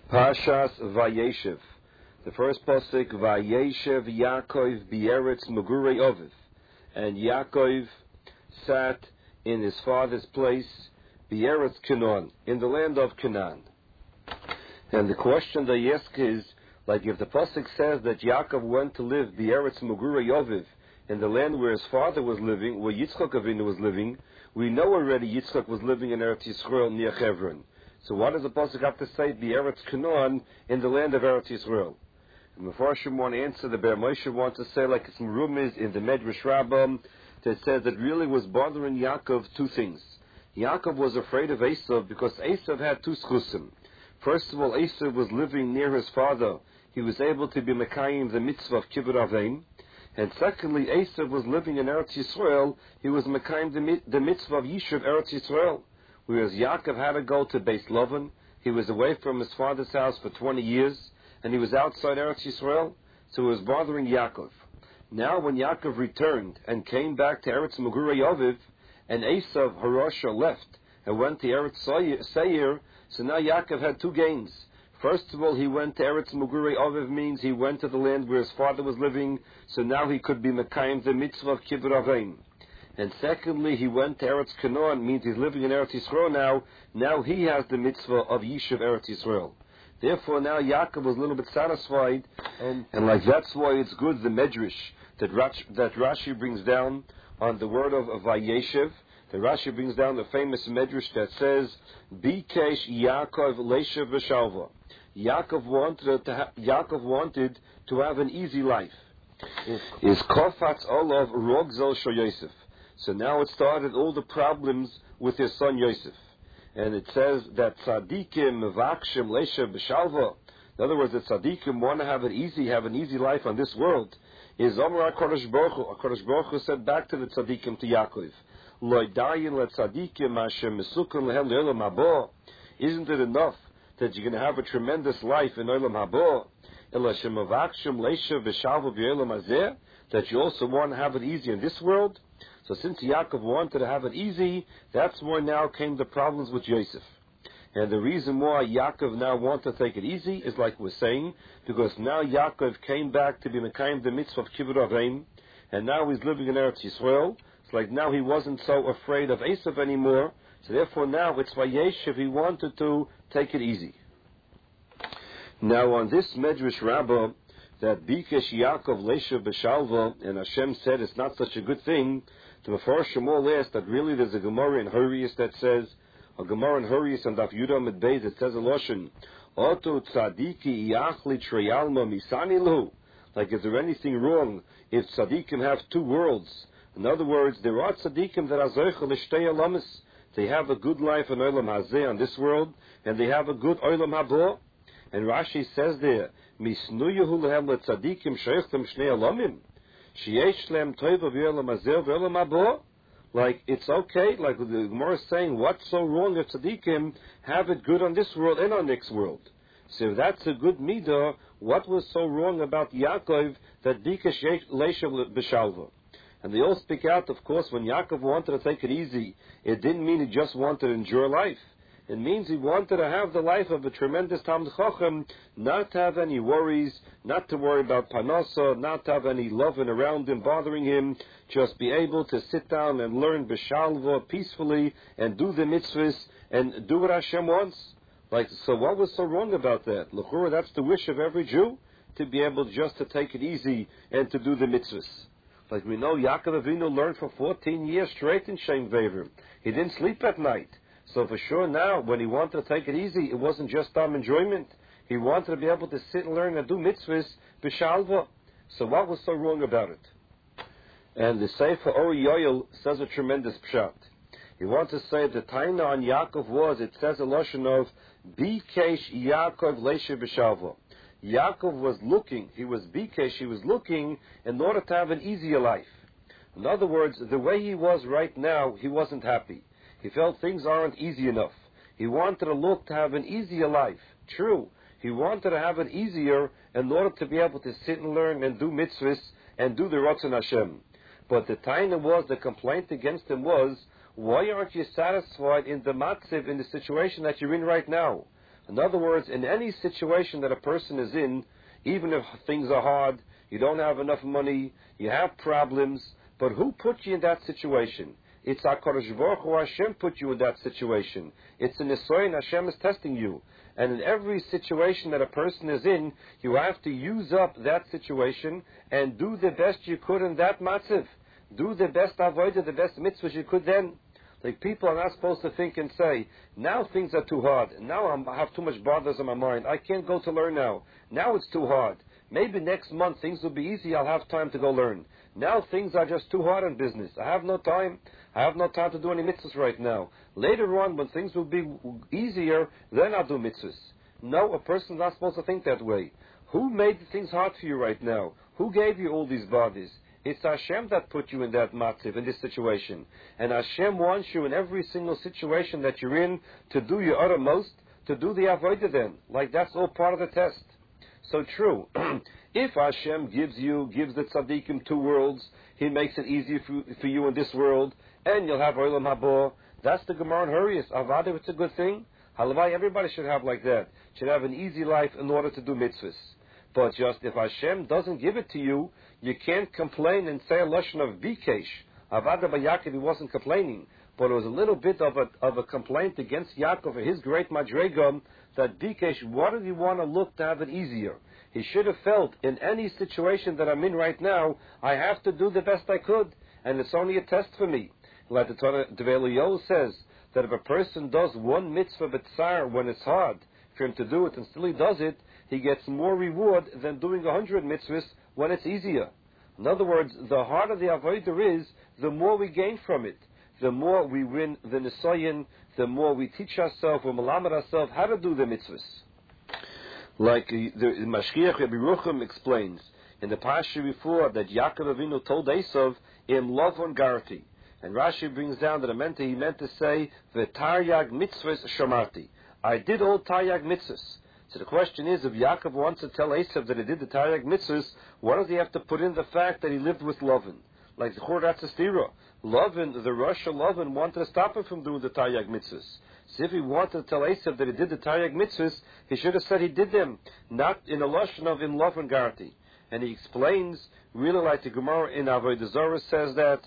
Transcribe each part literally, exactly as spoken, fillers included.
Pashas Vayeshev. The first pasuk, Vayeshev Yaakov B'Eretz Megurei Oviv. And Yaakov sat in his father's place, B'Eretz Canaan, in the land of Canaan. And the question they ask is, like if the pasuk says that Yaakov went to live B'Eretz Megurei Oviv, in the land where his father was living, where Yitzchak Avinu was living, we know already Yitzchak was living in Eretz Yisrael near Hebron. So what does the pasuk have to say? B'Eretz Canaan, in the land of Eretz Yisrael. And the Mepharshim want to answer, the Ber Moshe wants to say, like some rumors in the Medrash Rabbah, that says that really was bothering Yaakov two things. Yaakov was afraid of Esav because Esav had two schusim. First of all, Esav was living near his father. He was able to be mekayim the mitzvah of kibbud aveim. And secondly, Esav was living in Eretz Yisrael. He was mekayim the, the mitzvah of Yishuv Eretz Yisrael. Whereas Yaakov had to go to Beis Lavan. He was away from his father's house for twenty years, and he was outside Eretz Yisrael, so it was bothering Yaakov. Now when Yaakov returned and came back to Eretz Megurei Oviv, and Esav Harosha left and went to Eretz Seir, so now Yaakov had two gains. First of all, he went to Eretz Megurei Oviv, means he went to the land where his father was living, so now he could be mekayim the mitzvah of kibbud aveim. And secondly, he went to Eretz Canaan, means he's living in Eretz Yisrael now. Now he has the mitzvah of Yishuv Eretz Yisrael. Therefore, now Yaakov was a little bit satisfied, and, and like that's why it's good, the Medrash, that, Rash, that Rashi brings down on the word of, of Vayeshev. The Rashi brings down the famous Medrash that says, Bikesh Yaakov Leshev V'Shalva. Yaakov wanted to ha- Yaakov wanted to have an easy life. Is Kofatz Olav Rogzel Shel Yosef. So now it started all the problems with his son Yosef. And it says that tzaddikim mevakshim leshev b'shalva. In other words, the tzaddikim want to have it easy, have an easy life on this world. Is Omer HaKadosh Baruch Hu. HaKadosh Baruch Hu said back to the tzaddikim, to Yaakov, Lo dayin letzaddikim ashem mesukun lehem le'olam haba. Isn't it enough that you're going to have a tremendous life in olam haba? Ela shem mevakshim leshev b'shalva b'olam hazeh. That you also want to have it easy in this world. So since Yaakov wanted to have it easy, that's why now came the problems with Yosef. And the reason why Yaakov now wanted to take it easy is like we're saying, because now Yaakov came back to be mekayim the mitzvah of kibbud aveim, and now he's living in Eretz Yisrael. It's like now he wasn't so afraid of Esav anymore, so therefore now it's Vayeshev, he wanted to take it easy. Now on this Medrash Rabbah, that Bikesh Yaakov Leshev B'Shalva, and Hashem said it's not such a good thing, the Mepharshim all asked that really there's a Gemara in Hurrius that says, a Gemara in Hurrius and Daf Yudah Amud Beis, it says a Loshen, Oto Tzadiki Yachli Treyalma Misani Lu. Like, is there anything wrong if Tzadikim have two worlds? In other words, there are Tzadikim that are Zoicha L'Shtei Olamis. They have a good life in Olam Hazeh, on this world, and they have a good Olam Haba. And Rashi says there, Misnuyehu lehem letzadikim sheichtem shnei alamim. Sheyesh lehem toiva v'olam hazeh v'olam haba. Like, it's okay, like the Gemara is saying, what's so wrong if tzadikim have it good on this world and on next world? So if that's a good midah, what was so wrong about Yaakov that Bikesh Leshev B'Shalva? And they all speak out, of course, when Yaakov wanted to take it easy, it didn't mean he just wanted to enjoy life. It means he wanted to have the life of a tremendous Talmid Chacham, not to have any worries, not to worry about Panasa, not to have any loving around him, bothering him, just be able to sit down and learn B'Shalva peacefully and do the mitzvahs and do what Hashem wants. Like, so what was so wrong about that? L'chura, that's the wish of every Jew, to be able just to take it easy and to do the mitzvahs. Like we know, Yaakov Avinu learned for fourteen years straight in Shem Vever. He didn't sleep at night. So for sure now, when he wanted to take it easy, it wasn't just time enjoyment. He wanted to be able to sit and learn and do mitzvahs b'shalva. So what was so wrong about it? And the Sefer Ori Yoel says a tremendous pshat. He wants to say the taina on Yaakov was, it says a loshon of, Bikesh Yaakov Leshev b'shalva. Yaakov was looking, he was Bikesh, he was looking in order to have an easier life. In other words, the way he was right now, he wasn't happy. He felt things aren't easy enough. He wanted to look to have an easier life. True, he wanted to have it easier in order to be able to sit and learn and do mitzvahs and do the Ratzon Hashem. But the taina was, the complaint against him was, why aren't you satisfied in the matziv, in the situation that you're in right now? In other words, in any situation that a person is in, even if things are hard, you don't have enough money, you have problems, but who put you in that situation? It's HaKadosh Baruch Hu, Hashem put you in that situation. It's an Nisoyin, Hashem is testing you. And in every situation that a person is in, you have to use up that situation and do the best you could in that matziv. Do the best avodah, the best mitzvahs you could then. Like, people are not supposed to think and say, now things are too hard. Now I'm, I have too much bothers in my mind. I can't go to learn now. Now it's too hard. Maybe next month things will be easy. I'll have time to go learn. Now things are just too hard in business. I have no time. I have no time to do any mitzvahs right now. Later on, when things will be easier, then I'll do mitzvahs. No, a person's not supposed to think that way. Who made things hard for you right now? Who gave you all these bodies? It's Hashem that put you in that matziv, in this situation. And Hashem wants you in every single situation that you're in to do your uttermost, to do the avodah then. Like, that's all part of the test. So true. If Hashem gives you, gives the tzaddikim two worlds, He makes it easier for, for you in this world, and you'll have Olam Haba. That's the Gemara in Hurrius. Avada, it's a good thing. Halavai, everybody should have like that. Should have an easy life in order to do mitzvahs. But just if Hashem doesn't give it to you, you can't complain and say a lashon of bikesh. Avada by Yaakov, he wasn't complaining, but it was a little bit of a of a complaint against Yaakov for his great madrega that bikesh. What did he want to look to have it easier? He should have felt, in any situation that I'm in right now, I have to do the best I could, and it's only a test for me. Like the Torah Develio says that if a person does one mitzvah b'tzar when it's hard for him to do it, and still he does it, he gets more reward than doing a hundred mitzvahs when it's easier. In other words, the harder the avodah is, the more we gain from it. The more we win the nisayin, the more we teach ourselves, we malamed ourselves how to do the mitzvahs. Like the, the Mashgiach Rabbi Rucham explains in the Pasha before that Yaakov Avinu told Esav, "Im lovon garti," and Rashi brings down that it meant to, he meant to say, "V'taryag mitzvahs shamarti." I did all taryag mitzvahs. So the question is, if Yaakov wants to tell Esav that he did the taryag mitzvahs, why does he have to put in the fact that he lived with Lavan? Like the Chordat Stira, Lavan, the Rosh Lavan, wanted to stop him from doing the taryag mitzvahs. So if he wanted to tell Esav that he did the taryag mitzvahs, he should have said he did them, not in a lashon of in Lavan Garti. And he explains, really like the Gemara in Avodah Zarah says that,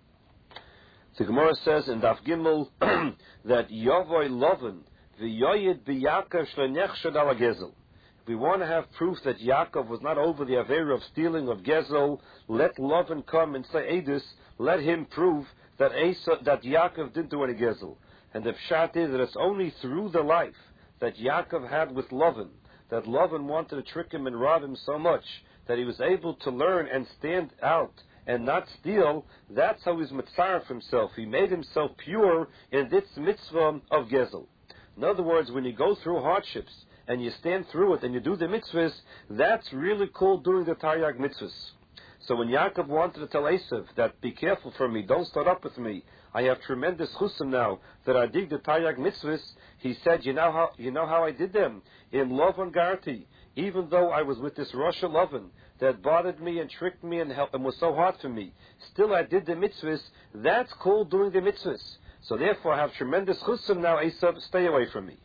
the Gemara says in Daf Gimel that Yavoy Lavan v'yoyed b'Yaakov shlenechshad ala gezel. If we want to have proof that Yaakov was not over the avera of stealing of gezel, let Lavan come and say Edus, let him prove that Esa, that Yaakov didn't do any gezel. And the pshat is that it's only through the life that Yaakov had with Lavan, that Lavan wanted to trick him and rob him so much that he was able to learn and stand out and not steal. That's how he's mitzaref himself. He made himself pure in this mitzvah of gezel. In other words, when you go through hardships and you stand through it and you do the mitzvahs, that's really called doing the taryag mitzvahs. So when Yaakov wanted to tell Esav that, be careful for me, don't start up with me, I have tremendous chusim now that I dig the taryag mitzvahs, he said, you know how you know how I did them? In Lavan Garti, even though I was with this Rosh Lavan that bothered me and tricked me and, helped, and was so hard for me, still I did the mitzvahs. That's called doing the mitzvahs. So therefore I have tremendous chusim now, Esav, stay away from me.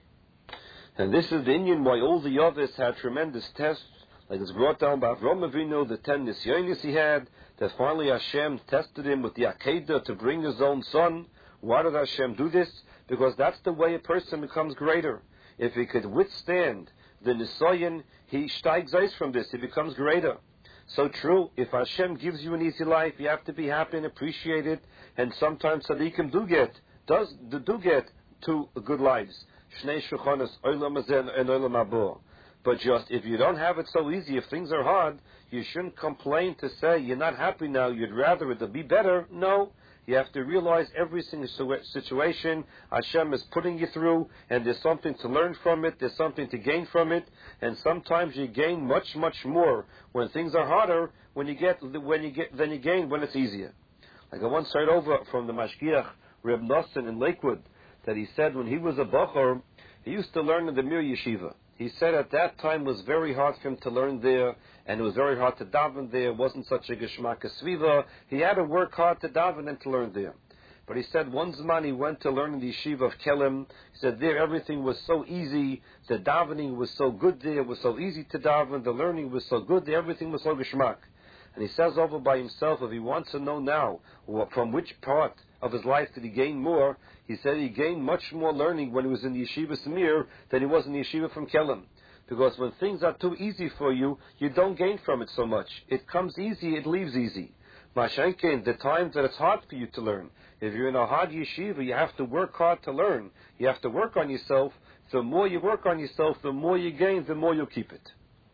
And this is the Indian why all the Yavis had tremendous tests, like it's brought down by Avram Avinu, the ten nisyonis he had, that finally Hashem tested him with the Akedah to bring his own son. Why did Hashem do this? Because that's the way a person becomes greater. If he could withstand the nisayin, he steigs out from this, he becomes greater. So true, if Hashem gives you an easy life, you have to be happy and appreciate it, and sometimes tzaddikim do get, does, do get two good lives. Shnei Shuchonos, Olam Hazeh and Olam Haba. But just, if you don't have it so easy, if things are hard, you shouldn't complain to say you're not happy now, you'd rather it to be better. No. You have to realize every single situation Hashem is putting you through, and there's something to learn from it, there's something to gain from it, and sometimes you gain much, much more when things are harder, when you get, when you get, than you gain when it's easier. Like I once heard over from the Mashgiach, Reb Nosson in Lakewood, that he said when he was a Bachor, he used to learn in the Mir Yeshiva. He said at that time it was very hard for him to learn there, and it was very hard to daven there. It wasn't such a geshmak sviva. He had to work hard to daven and to learn there. But he said one Zman he went to learn in the yeshiva of Kelm. He said there everything was so easy. The davening was so good there. It was so easy to daven. The learning was so good there. Everything was so geschmack. And he says over by himself, if he wants to know now from which part of his life did he gain more, he said he gained much more learning when he was in the yeshiva Samir than he was in the yeshiva from Kelm. Because when things are too easy for you, you don't gain from it so much. It comes easy, it leaves easy. Mashenkin, the times that it's hard for you to learn. If you're in a hard yeshiva, you have to work hard to learn. You have to work on yourself. The more you work on yourself, the more you gain, the more you keep it.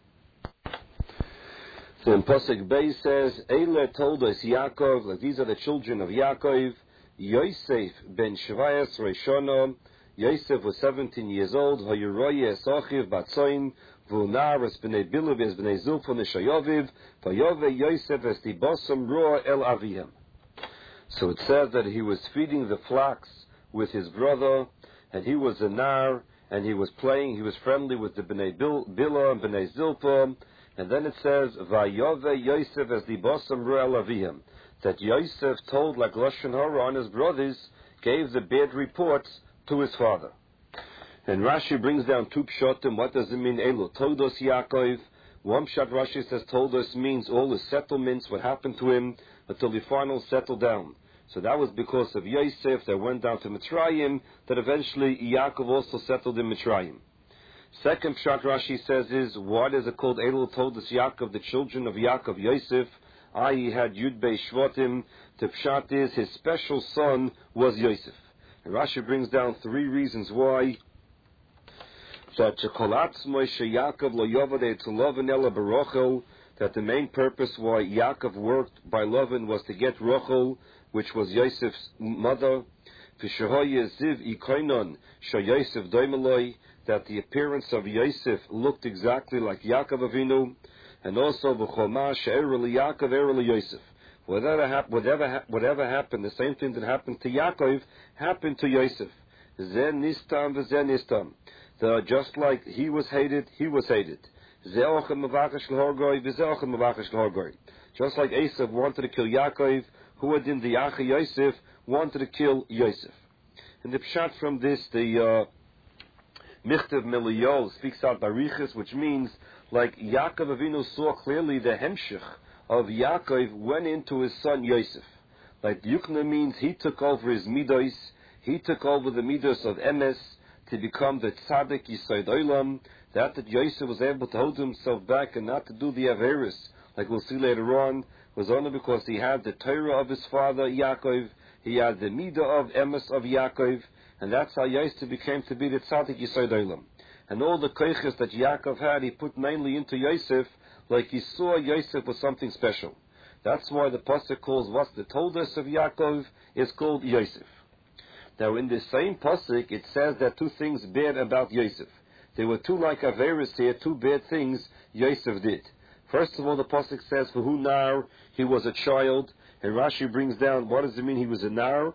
So in Pasuk Beis says, Eile told us Yaakov, like these are the children of Yaakov, Yosef ben Shvayas Rishona. Yosef was seventeen years old. Hayuroye Esachiv Batzoin Vunar es bnei Biluv es bnei Zulfon Eshayoviv Vayove Yosef es Tibosam Roa El Avihem. So it says that he was feeding the flocks with his brother, and he was a nar, and he was playing. He was friendly with the bnei Bila and bnei Zulfon. And then it says Vayove Yosef es Tibosam Roa El Avihem, that Yosef told like Lashon Hara on his brothers, gave the bad reports to his father. And Rashi brings down two pshatim. What does it mean? Elo Todos Yaakov. One pshat Rashi says Todos means all his settlements, what happened to him until he finally settled down. So that was because of Yosef that went down to Mitzrayim, that eventually Yaakov also settled in Mitzrayim. Second pshat Rashi says is, what is it called Elo Todos Yaakov, the children of Yaakov Yosef? I he had Yud Bei Shvatim. The pshat is his special son was Yosef. And Rashi brings down three reasons why that that the main purpose why Yaakov worked by Lavan was to get Rachel, which was Yosef's mother. That the appearance of Yosef looked exactly like Yaakov Avinu, and also Yaakov Yosef. Whatever, hap- whatever, ha- whatever happened, the same thing that happened to Yaakov happened to Yosef. Zen nistam v'zen nistam. The, just like he was hated, he was hated. Just like Esav wanted to kill Yaakov, who had in the Acha Yosef wanted to kill Yosef. And the pshat from this, the uh, Michtav Meliyol speaks out Barichas, which means like Yaakov Avinu saw clearly the hemshich of Yaakov went into his son Yosef. Like Yukna means he took over his midos, he took over the midos of Emes to become the tzaddik Yisod Olam. That that Yosef was able to hold himself back and not to do the Averis, like we'll see later on, was only because he had the Torah of his father Yaakov, he had the midah of Emes of Yaakov, and that's how Yosef became to be the tzaddik Yisod Olam. And all the koiches that Yaakov had, he put mainly into Yosef, like he saw Yosef was something special. That's why the pasuk calls what's the Toldos of Yaakov is called Yosef. Now in the same pasuk it says that two things bad about Yosef. There were two like Averis here, two bad things Yosef did. First of all, the pasuk says for who nar he was a child, and Rashi brings down what does it mean he was a nar?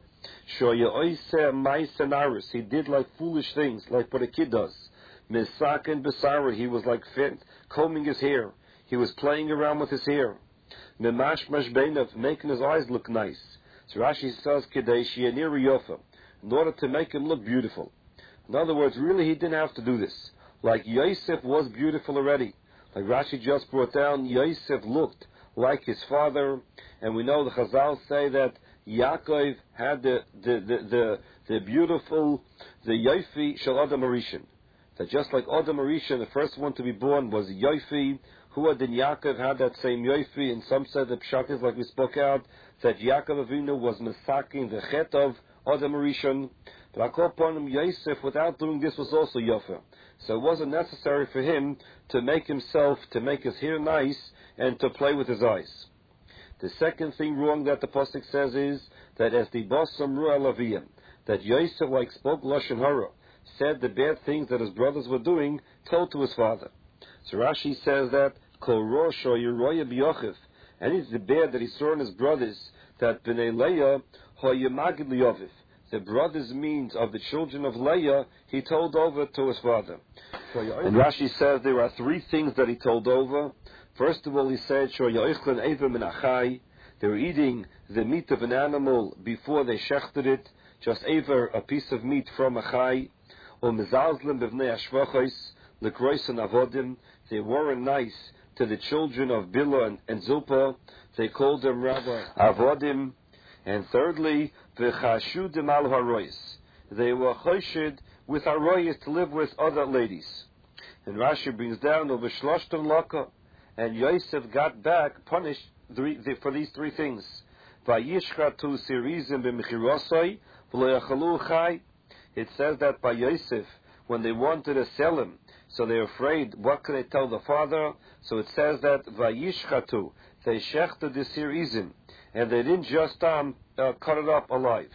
He did like foolish things, like what a kid does. Misak and Besara, he was like fit, combing his hair. He was playing around with his hair. Memash mashbeinav, making his eyes look nice. So Rashi says, Kedesh Yanir Yofa, in order to make him look beautiful. In other words, really he didn't have to do this. Like Yosef was beautiful already. Like Rashi just brought down, Yosef looked like his father, and we know the Chazal say that Yaakov had the the the the, the beautiful, the Yofi Shel Adam Arishan. That just like Adam Arishan, the first one to be born was Yofi, who had in Yaakov had that same Yofi, and some said the pshat is like we spoke out, that Yaakov Avinu was masaking the chet of Adam Arishan. But upon him, Yosef, without doing this, was also Yofa. So it wasn't necessary for him to make himself, to make his hair nice, and to play with his eyes. The second thing wrong that the pasuk says is that as the Basam Ru'al Aviyim, that Yosef, like spoke Lashon Hara, said the bad things that his brothers were doing, told to his father. So Rashi says that Kol Rosh or Yeroya B'Yochef, and it's the bad that he saw in his brothers, that B'nei Leah Hoyemagid Liyoviv, the brothers means of the children of Leah, he told over to his father. And Rashi says there are three things that he told over. First of all, he said, They were eating the meat of an animal before they shechted it, just over a piece of meat from a chai. Or mezalzlim b'vnei ashvachos lekroisen avodim. They weren't nice to the children of Bila and, and Zilpah. They called them rather avodim. And thirdly, v'chashudim al haroyis. They were choshed with haroyis to live with other ladies. And Rashi brings down over shloshtem laka, and Yosef got back punished three, the, for these three things. Vayishchatu sirizim b'mechirosai v'lo yachalu chai. It says that by Yosef, when they wanted to sell him, so they're afraid, what can they tell the father? So it says that vayishchatu, they shechted the sirizim, and they didn't just um, uh, cut it up alive.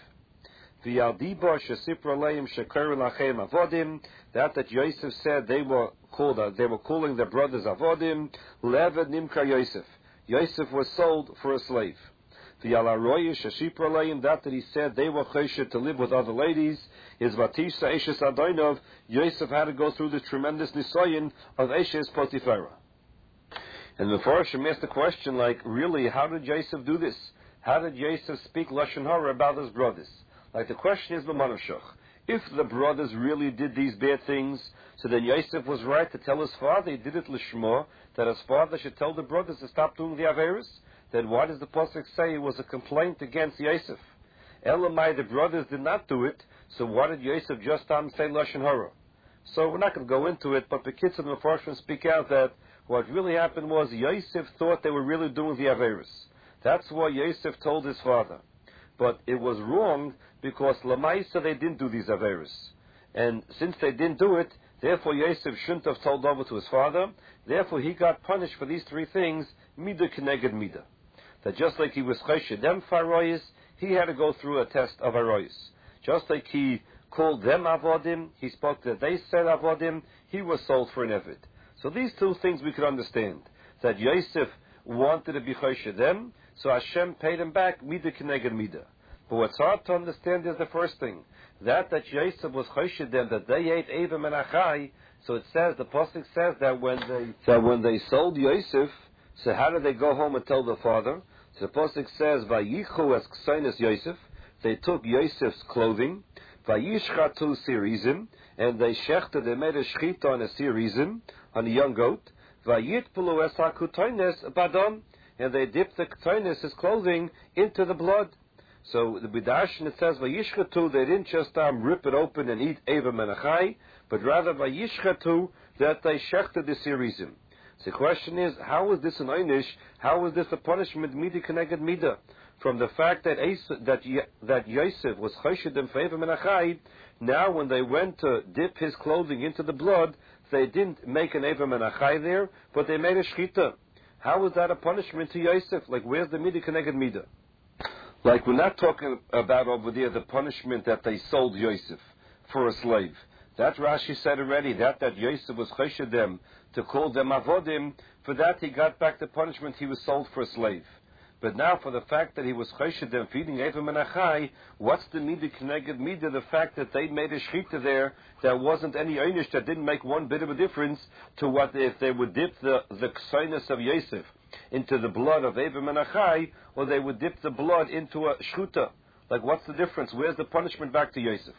V'yaldiba shesipra leim sheker lachem avodim. That that Yosef said they were called, uh, they were calling their brothers avodim. Leved nimka Yosef. Yosef was sold for a slave. V'yalaroyish shesipra leim. That that he said they were choshed to live with other ladies. Is vatisha eshes adonov. Yosef had to go through the tremendous nisayin of eshes Potiphera. And the Mepharshim asked the question, like, really, how did Yosef do this? How did Yosef speak lashon hara about his brothers? Like, the question is b'manavshach. If the brothers really did these bad things, so then Yosef was right to tell his father, he did it l'shma, that his father should tell the brothers to stop doing the averos. Then why does the pasuk say it was a complaint against Yosef? Elamai, the brothers did not do it, so why did Yosef just um, say lashon hara? So we're not going to go into it, but the kids and the Mepharshim speak out that what really happened was Yosef thought they were really doing the averos. That's why Yosef told his father. But it was wrong because Lamaisa they didn't do these averos. And since they didn't do it, therefore Yosef shouldn't have told over to his father. Therefore he got punished for these three things, midah keneged midah. That just like he was choshed them for haroyis, he had to go through a test of haroyis. Just like he called them avodim, he spoke that they said avodim, he was sold for an eved. So these two things we could understand. That Yosef wanted to be choshed them, so Hashem paid him back midah keneged midah. But what's hard to understand is the first thing. That that Yosef was choshed them, that they ate Avim and Achai, so it says, the pasuk says that when they that when they sold Yosef, so how did they go home and tell their father? So the pasuk says, Vayichu es ksainis Yosef, they took Yosef's clothing, Vayishchatu sirizim, and they shechted, they made a shchita on a sirizim, on a young goat, Vayitpulu es hakutaynes badam, and they dipped the ketaynes, his clothing, into the blood. So the Bidashin, it says, Vayishchatu, they didn't just um, rip it open and eat Eva Menachai, but rather Vayishchatu, that they shechted the sirizim. So the question is, how is this an einish? How is this a punishment, midah keneged midah? From the fact that Asa, that, that Yosef was choshed them for Eva Menachai, now when they went to dip his clothing into the blood, they didn't make an Eva Menachai there, but they made a shchita. How is that a punishment to Yosef? Like, where's the midah keneged midah? Like, we're not talking about over there the punishment that they sold Yosef for a slave. That Rashi said already, that that Yosef was choshed them to call them avodim, for that he got back the punishment he was sold for a slave. But now for the fact that he was choshed them feeding Eva Menachai, what's the midah keneged midah? The fact that they made a shchita there, there wasn't any einish, that didn't make one bit of a difference to what if they would dip the, the ksainis of Yosef into the blood of Eva Menachai, or they would dip the blood into a shchuta. Like, what's the difference? Where's the punishment back to Yosef?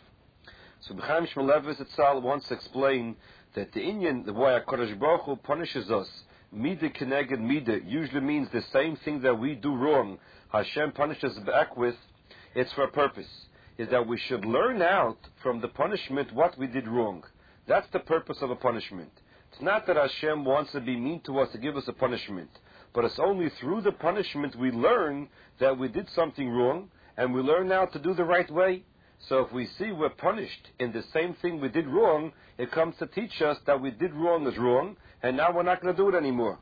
So B'chaim Shmulevis Etzal once explained that the Inyan, the way HaKadosh Baruch Hu punishes us, midah keneged midah, usually means the same thing that we do wrong, Hashem punishes us back with, it's for a purpose. Is that we should learn out from the punishment what we did wrong. That's the purpose of a punishment. It's not that Hashem wants to be mean to us to give us a punishment, but it's only through the punishment we learn that we did something wrong, and we learn now to do the right way. So if we see we're punished in the same thing we did wrong, it comes to teach us that we did wrong is wrong, and now we're not going to do it anymore.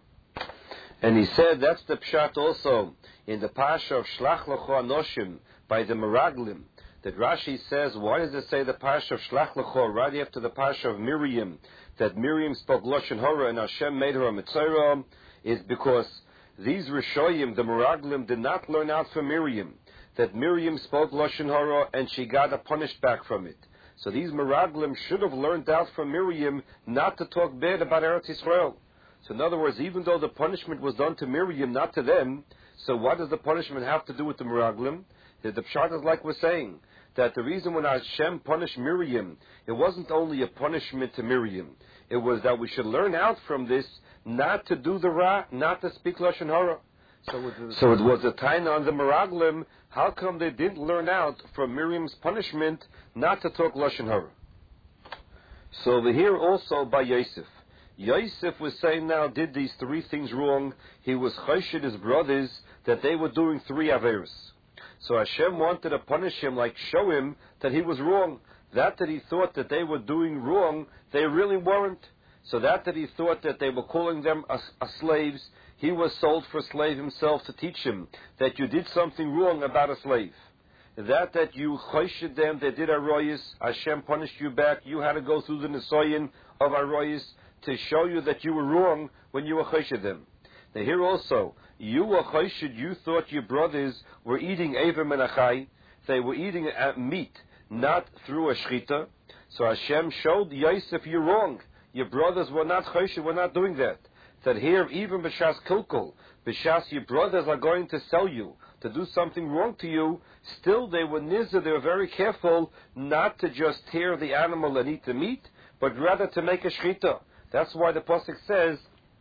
And he said that's the pshat also in the Pasha of Shlach Lecho Anoshim by the Meraglim, that Rashi says, why does it say the Pasha of Shlach Lecho right after the Pasha of Miriam, that Miriam spoke Lashon Hara and Hashem made her a Mitzorah, is because these Rishoyim, the Meraglim, did not learn out from Miriam, that Miriam spoke Lashon Hara and she got a punished back from it. So these Meraglim should have learned out from Miriam not to talk bad about Eretz Yisrael. So in other words, even though the punishment was done to Miriam, not to them, So what does the punishment have to do with the Meraglim? The, the Pshat is like we're saying, that the reason when Hashem punished Miriam, it wasn't only a punishment to Miriam. It was that we should learn out from this not to do the Ra, not to speak Lashon Hara. So it was, so it was a time on the Meraglim. How come they didn't learn out from Miriam's punishment not to talk Lashon Hara? So over here also by Yosef. Yosef was saying now did these three things wrong. He was choshed his brothers that they were doing three averos. So Hashem wanted to punish him, like show him that he was wrong. That that he thought that they were doing wrong, they really weren't. So that that he thought that they were calling them as, as slaves, he was sold for a slave himself to teach him that you did something wrong about a slave. That that you choshed them, they did aroyis, Hashem punished you back, you had to go through the nisoyin of aroyis to show you that you were wrong when you were choshed them. Now here also, you were choshed, you thought your brothers were eating Eiver Menachai, they were eating uh, meat, not through a shchita. So Hashem showed Yosef, you're wrong. Your brothers were not choshed, were not doing that. That here, even b'shas kilkul, b'shas your brothers are going to sell you, to do something wrong to you, still they were nizah, they were very careful not to just tear the animal and eat the meat, but rather to make a shchita. That's why the pasuk says,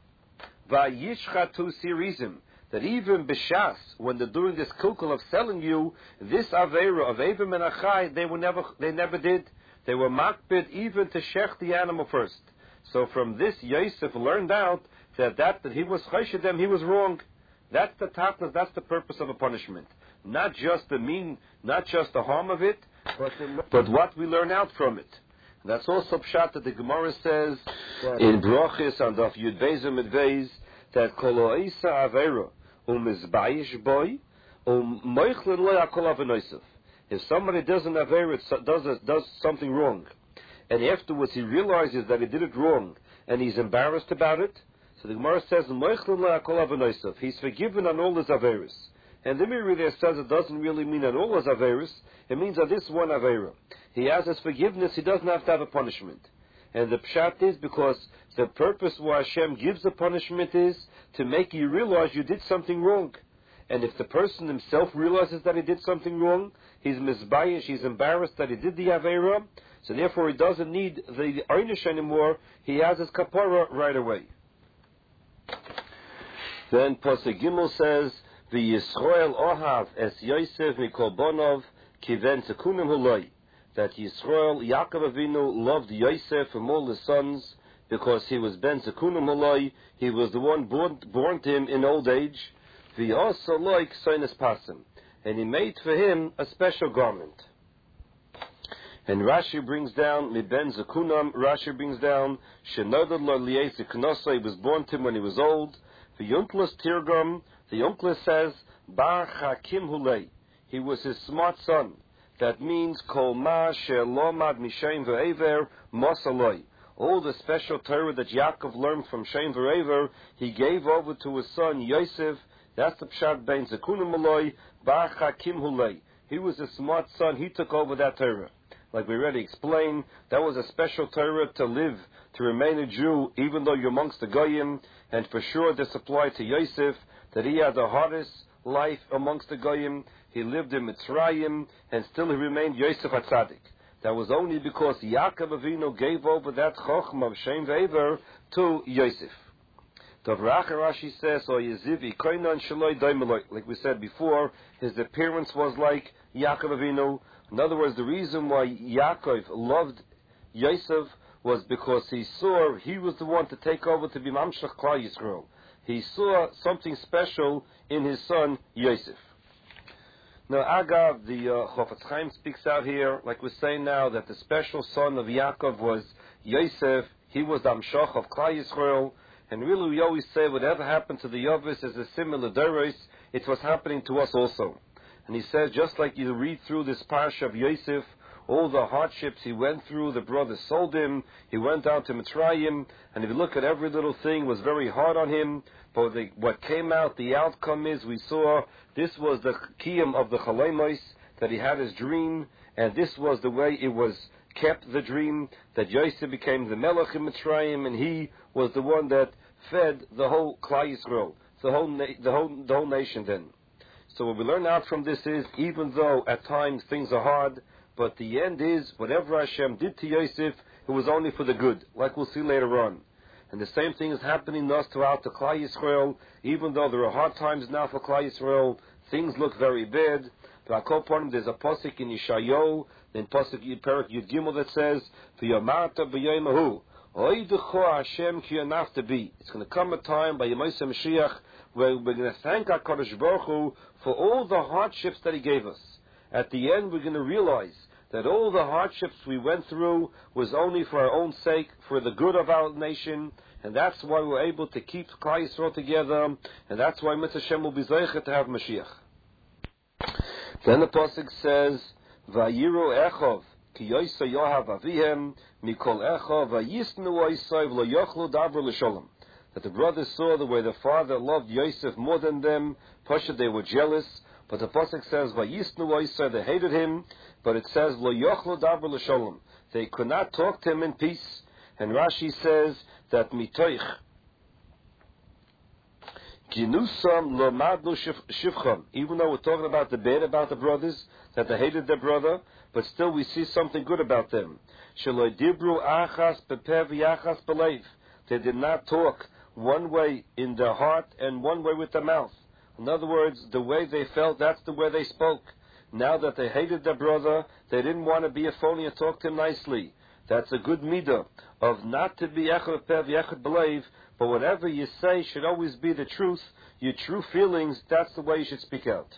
"Vayishchatu sirizim," that even b'shas, when they're doing this kilkul of selling you, this avera of Eiver Menachai, they were never, they never did. They were makbid even to shech the animal first. So from this, Yosef learned out that that, that he was choshed them, he was wrong. That's the tatnas, that's the purpose of a punishment. Not just the mean, not just the harm of it, but, the, but what we learn out from it. That's also pshat that the Gemara says in Brochis and of Yud Beis Midveis that kolo isa avera umizbayish boy umoichlin lo yakol avenoisef. If somebody does an avera, does does something wrong, and afterwards he realizes that he did it wrong, and he's embarrassed about it, so the Gemara says umoichlin lo yakol avenoisef. He's forgiven on all his averas. And the Meiri there says it doesn't really mean on all his averas. It means on this one avera. He has his forgiveness, he doesn't have to have a punishment. And the pshat is because the purpose why Hashem gives the punishment is to make you realize you did something wrong. And if the person himself realizes that he did something wrong, he's misbayish, he's embarrassed that he did the avera, so therefore he doesn't need the einish anymore, he has his kapara right away. Then Pasuk Gimel says, the Yisrael Ohav es Yosef mikol bonov kiven tekunim huloi. That Yisrael, Yaakov Avinu, loved Yosef from all his sons because he was ben tekunim huloi. He was the one born, born to him in old age. The also like soines pasim, and he made for him a special garment. And Rashi brings down mi ben zekunam. Rashi brings down shenodad lo liesi knosai. He was born to him when he was old. The Yunklis Tirgum. The Yunklis says, Bar Chakim Hulei. He was his smart son. That means, Kol Ma She'lomad Mishem Ve'ever Mosaloi. All the special Torah that Yaakov learned from Shem Ve'ever, he gave over to his son Yosef. That's the Pshat Bein Zekunim Hulei, Bar Chakim Hulei. He was a smart son. He took over that Torah. Like we already explained, that was a special Torah to live, to remain a Jew, even though you're amongst the Goyim. And for sure this applied to Yosef, that he had the hardest life amongst the Goyim. He lived in Mitzrayim, and still he remained Yosef HaTzadik. That was only because Yaakov Avinu gave over that Chochmah of Shem Ve'ever to Yosef. Rashi Rashi says, "O Yezivi Koinan Shaloi Daimeloi." Like we said before, his appearance was like Yaakov Avinu. In other words, the reason why Yaakov loved Yosef was because he saw he was the one to take over to be Mamshech Klal Yisrael. He saw something special in his son Yosef. Now, Agav, the uh, Chofetz Chaim speaks out here, like we're saying now, that the special son of Yaakov was Yosef. He was the Amshach of Klal Yisrael. And really, we always say whatever happened to the Yavis is a similar Doros. It was happening to us also. And he says, just like you read through this parsha of Yosef, all the hardships he went through, the brothers sold him, he went down to Mitzrayim, and if you look at every little thing, it was very hard on him. But the, what came out, the outcome is, we saw, this was the kiyum of the Chalaimos, that he had his dream, and this was the way it was kept, the dream, that Yosef became the Melech in Mitzrayim, and he was the one that fed the whole Klal Yisrael. the whole na- the whole the whole nation then. So what we learn out from this is, even though at times things are hard, but the end is, whatever Hashem did to Yosef, it was only for the good, like we'll see later on. And the same thing is happening to us throughout the Klal Yisrael. Even though there are hard times now for Klal Yisrael, things look very bad. But there's a pasuk in Yeshayahu, in pasuk Perak Yud Gimel that says, "V'yamata b'yomahu, oiducho Hashem ki yanafta." It's going to come a time by Yemoseh Mashiach where we're going to thank our Kadosh Baruch Hu for all the hardships that He gave us. At the end, we're going to realize that all the hardships we went through was only for our own sake, for the good of our nation, and that's why we're able to keep Klal Yisrael together, and that's why Mitzvah Hashem will be zeicher to have Mashiach. Then the pasuk says, "Vayiru echov ki yoisa yohav avihem mikol echov vayisnu oisay v'lo yochlu davar l'sholom." That the brothers saw the way the father loved Yosef more than them. Pasha, they were jealous. But the pasuk says, "Vayisnu oisay," they hated him. But it says, "Lo yochlu davar l'sholom," they could not talk to him in peace. And Rashi says that mitoich ginusam lo madlu shivcham. Even though we're talking about the bad about the brothers, that they hated their brother, but still we see something good about them. Shelo dibru achas bepev yachas belev. They did not talk one way in their heart and one way with their mouth. In other words, the way they felt, that's the way they spoke. Now that they hated their brother, they didn't want to be a phony and talk to him nicely. That's a good midah of not to be echad pev yechad belev, but whatever you say should always be the truth. Your true feelings, that's the way you should speak out.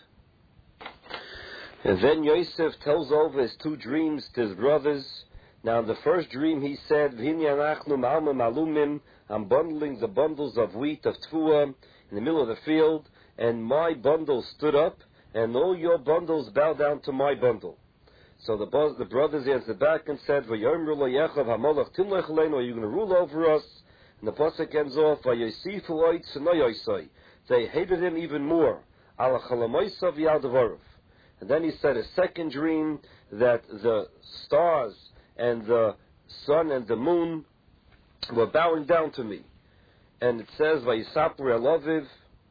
And then Yosef tells over his two dreams to his brothers. Now in the first dream he said, "V'hini anachnu ma'alma malumim," I'm bundling the bundles of wheat, of tfuah, in the middle of the field, and my bundle stood up, and all your bundles bow down to my bundle. So the, the brothers answered back and said, "V'yomru lo yechav hamalach timlech aleinu," are you going to rule over us? And the pasuk ends off, "Vayosifu oitz v'noyosai." They hated him even more. Ala chalamoisav yaldavarov. And then he said a second dream that the stars and the sun and the moon were bowing down to me. And it says, "Vayisapur eloviv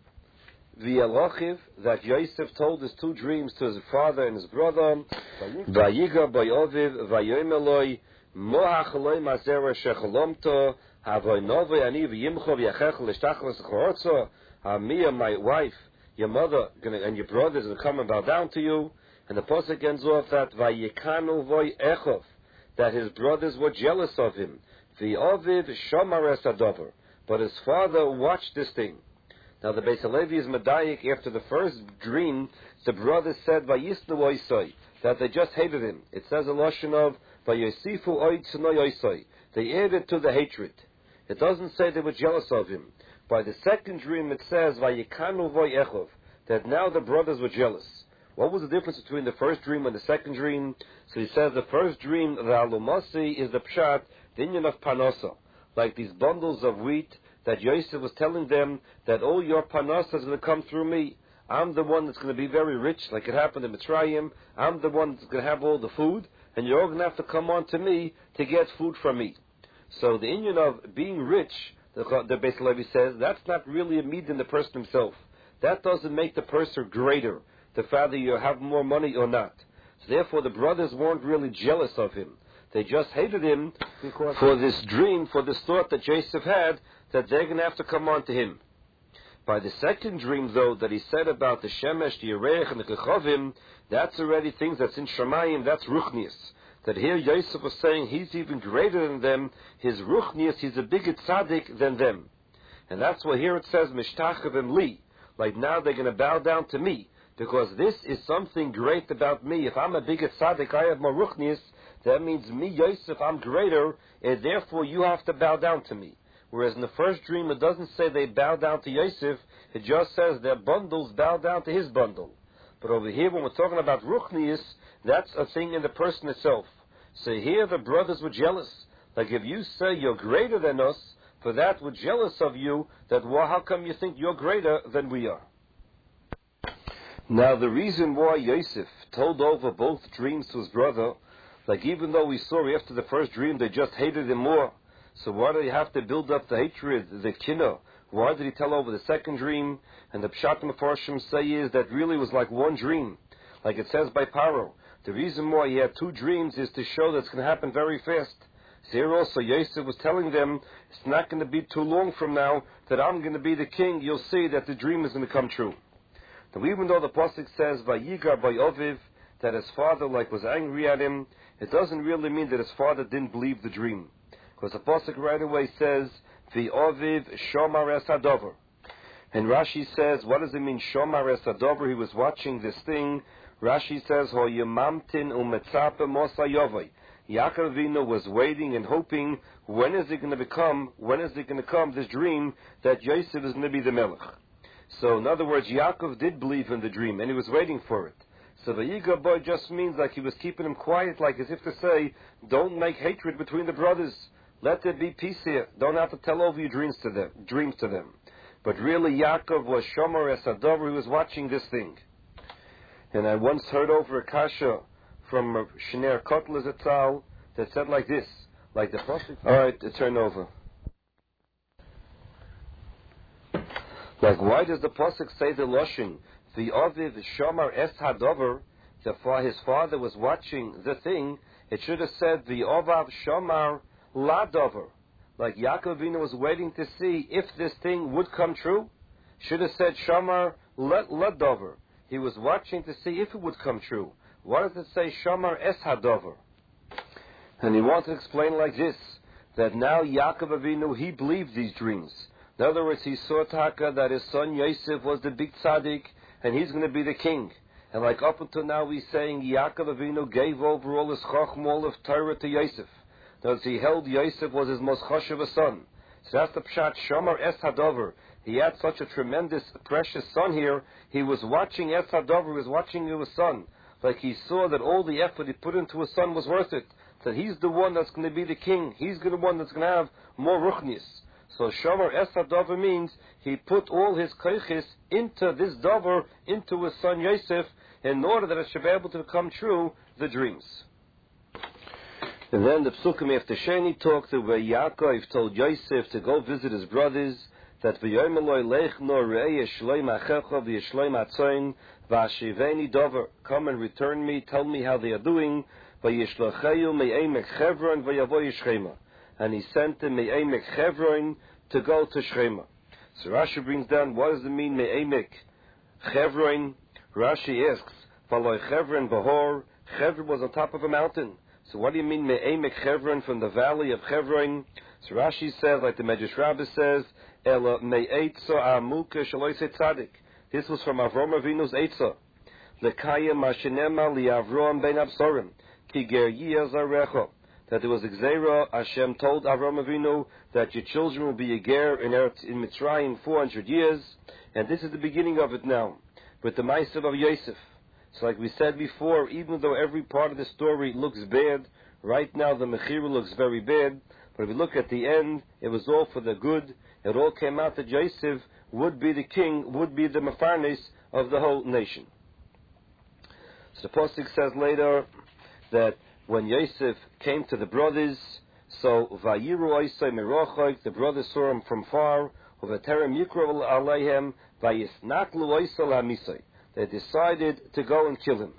v'elochiv," that Yosef told his two dreams to his father and his brother. "Vayiga bayoviv vayom eloi moach eloi mazera shechalomto havoy novei ani v'yimcho v'yachech l'shtach l'sechorotzo." Me and my wife, your mother, and your brothers will come and bow down to you. And the pasuk ends off that "Vayikanu voy echov," that his brothers were jealous of him. V'oviv shomar es hadover, but his father watched this thing. Now the Beis Halevi is medayik. After the first dream, the brothers said "Vayisnu oisai," that they just hated him. It says a lashon of "Vayosifu oitz oisai." They added to the hatred. It doesn't say they were jealous of him. By the second dream, it says "Vayikanu voy echov," that now the brothers were jealous. What was the difference between the first dream and the second dream? So he says the first dream, the alumasi, is the pshat, the inyan of panosa, like these bundles of wheat that Yosef was telling them that all your panosa is going to come through me. I'm the one that's going to be very rich, like it happened in Mitzrayim. I'm the one that's going to have all the food, and you're all going to have to come on to me to get food from me. So the inyan of being rich, the, the Beis Halevi says, that's not really a mid in the person himself. That doesn't make the person greater, the fact that you have more money or not. So therefore the brothers weren't really jealous of him. They just hated him because for this dream, for this thought that Joseph had, that they're going to have to come on to him. By the second dream, though, that he said about the Shemesh, the Yerech, and the Kechovim, that's already things that's in Shemayim, that's Ruchnius. That here Yosef was saying he's even greater than them, his Ruchnius, he's a bigger tzaddik than them. And that's why here it says, Mishtachevim li, like now they're going to bow down to me, because this is something great about me. If I'm a bigger tzaddik, I have more Ruchnius, that means me, Yosef, I'm greater, and therefore you have to bow down to me. Whereas in the first dream, it doesn't say they bow down to Yosef, it just says their bundles bow down to his bundle. But over here, when we're talking about Ruchnius, that's a thing in the person itself. So here the brothers were jealous. Like if you say you're greater than us, for that we're jealous of you, that well, how come you think you're greater than we are? Now the reason why Yosef told over both dreams to his brother, like even though we saw after the first dream they just hated him more, so why do you have to build up the hatred, the kinah, Why did he tell over the second dream? And the Pshat Mefarshim say is that really was like one dream. Like it says by Paro. The reason why he had two dreams is to show that it's going to happen very fast. So here also Yosef was telling them, it's not going to be too long from now that I'm going to be the king. You'll see that the dream is going to come true. Now even though the Pasuk says, Vayigar by Oviv, that his father like was angry at him, it doesn't really mean that his father didn't believe the dream. Because the Pasuk right away says, V'oviv shomar es hadover. And Rashi says, what does it mean, shomar es hadover? He was watching this thing. Rashi says, Ho yemamtin umetzape mosa yovai. Yaakov Avinu was waiting and hoping, when is it going to become, when is it going to come, this dream, that Yosef is going to be the Melech. So in other words, Yaakov did believe in the dream, and he was waiting for it. So the Yiga boy just means like he was keeping him quiet, like as if to say, don't make hatred between the brothers. Let there be peace here. Don't have to tell over your dreams to them. Dreams to them. But really, Yaakov was Shomer Esadover. He was watching this thing. And I once heard over a kasha from Shner Kotler Zatzal that said like this, like the Pasuk. All right, to turn over. Like, why does the Pasuk say the Loshin? The Aviv Shomer Es Hadover. The his father was watching the thing. It should have said the Ovav Shomer Ladover. Like Yaakov Avinu was waiting to see if this thing would come true. Should have said Shomer Ladover. He was watching to see if it would come true. Why does it say Shomer Es Hadover? And he wanted to explain like this, that now Yaakov Avinu, he believed these dreams. In other words, he saw Taka that his son Yosef was the big tzaddik, and he's going to be the king. And like up until now, he's saying Yaakov Avinu gave over all his chacham, all of Torah to Yosef. That he held Yosef was his most chashuv son. So that's the pshat, Shomer Es Hadover. He had such a tremendous, precious son here. He was watching Es Hadover, he was watching his son. Like he saw that all the effort he put into his son was worth it. That he's the one that's going to be the king. He's the one that's going to have more ruchnis. So Shomer Es Hadover means he put all his koiches into this dover, into his son Yosef, in order that it should be able to come true, the dreams. And then the Psukim after Sheni talked to where Yaakov told Yosef to go visit his brothers, that v'yomeloi lech nor re'eh yeshloim achecha v'yeshloim atzoin v'ashiveni dover. Come and return me, tell me how they are doing. V'yishlocheyu me'emek Chevron v'yavo yishchema. And he sent him me'emek Chevron to go to Shchema. So Rashi brings down, what does it mean me'emek Chevron? Rashi asks, v'loi Chevron v'hor. Chevron was on top of a mountain. So what do you mean me'emek Chevron, from the valley of Chevron? So Rashi says, like the Medrash Rabbah says, Ela me'etza amuka shaloi se tzadik. This was from Avram Avinu's Eitzah. Lekayim mashenema li Avram ben Absorim. Ki ger zarecho. That there was a Gzeira, Hashem told Avram Avinu that your children will be a ger in Eretz, in Mitzrayim four hundred years. And this is the beginning of it now, with the Ma'asav of Yosef. So like we said before, even though every part of the story looks bad, right now the Mechira looks very bad, but if we look at the end, it was all for the good. It all came out that Yosef would be the king, would be the Mefarnes of the whole nation. So the Pasuk says later that when Yosef came to the brothers, so Vayiru Oisai Merochoik, the brothers saw him from far, Uvaterem Yikro Aleihem, Vayisnaklu Oisai Lamisai. They decided to go and kill him.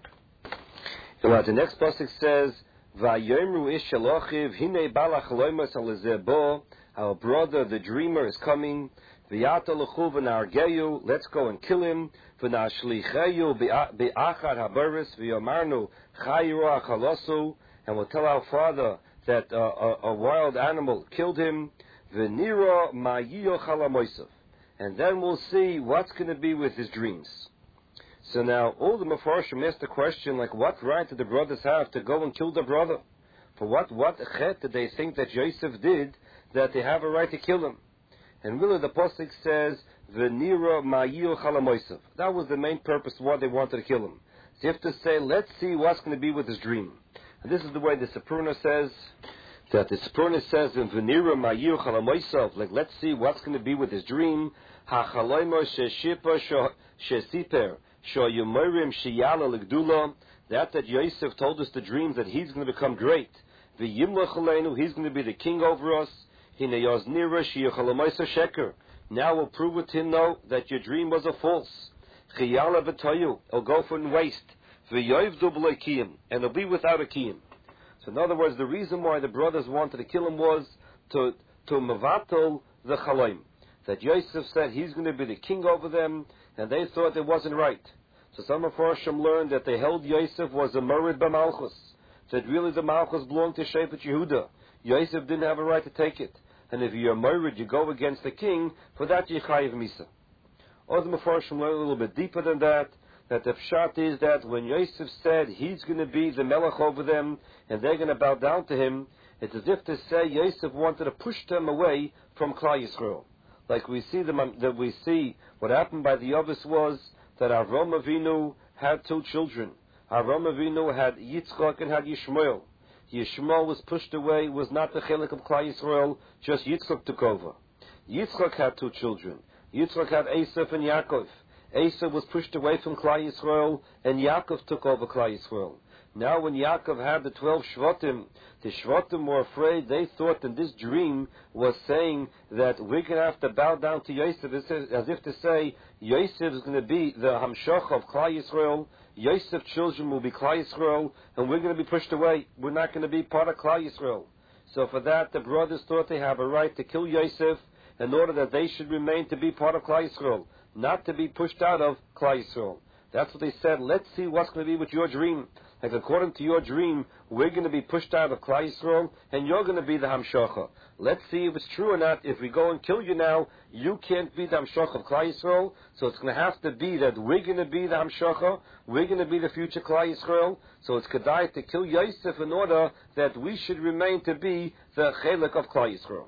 So the next pasuk says, "Vayomru ish shalochiv hine balach loimas alezebo." Our brother, the dreamer, is coming. V'yata lechuv v'nargeyu. Let's go and kill him. V'nashlicheyu be'achar haberis v'yomarnu chayiro achalosu. And we'll tell our father that uh, a, a wild animal killed him. V'nira ma'yiyo chalamoisav. And then we'll see what's going to be with his dreams. So now, all the Mefarshim asked the question, like, what right did the brothers have to go and kill their brother? For what, what chet did they think that Yosef did, that they have a right to kill him? And really the Pasuk says, V'nira ma'yiu chalamoisav. That was the main purpose why they wanted to kill him. So you have to say, let's see what's going to be with his dream. And this is the way the Sepruna says, that the Sepruna says, in V'nira ma'yiu chalamoisav, like, let's see what's going to be with his dream. Ha-chaloimo she'shipa she'siper. That that Yosef told us the dreams that he's going to become great. He's going to be the king over us. Now we'll prove it to him, though, that your dream was a false. Chiyala v'toyu, it'll go for in waste. V'yoivdu b'lo kiyim, and it'll be without a kiyim. So in other words, the reason why the brothers wanted to kill him was to to mevatel the chalaim. That Yosef said he's going to be the king over them, and they thought it wasn't right. So some of Farshim learned that they held Yosef was a merid b'malchus. That really the malchus belonged to Shevet Yehuda. Yosef didn't have a right to take it. And if you're merid, you go against the king, for that you chayiv misa. Other Mefarshim learned a little bit deeper than that, that the pshat is that when Yosef said he's going to be the melech over them, and they're going to bow down to him, it's as if to say Yosef wanted to push them away from Klal Yisrael. Like we see them, that we see what happened by the Yavis was that Avram Avinu had two children. Avram Avinu had Yitzchak and had Yishmael. Yishmael was pushed away, was not the chelik of Klal Yisrael, just Yitzchak took over. Yitzchak had two children. Yitzchak had Esav and Yaakov. Esav was pushed away from Klal Yisrael, and Yaakov took over Klal Yisrael. Now when Yaakov had the twelve Shvatim, the Shvatim were afraid. They thought that this dream was saying that we're going to have to bow down to Yosef, as if to say, Yosef is going to be the Hamshach of Klal Yisrael, Yosef's children will be Klal Yisrael, and we're going to be pushed away. We're not going to be part of Klal Yisrael. So for that, the brothers thought they have a right to kill Yosef in order that they should remain to be part of Klal Yisrael, not to be pushed out of Klal Yisrael. That's what they said. Let's see what's going to be with your dream. Like according to your dream, we're going to be pushed out of Klal Yisrael, and you're going to be the Hamshacha. Let's see if it's true or not. If we go and kill you now, you can't be the Hamshacha of Klal Yisrael. So it's going to have to be that we're going to be the Hamshacha. We're going to be the future Klal Yisrael. So it's kedai to kill Yosef in order that we should remain to be the Chelek of Klal Yisrael.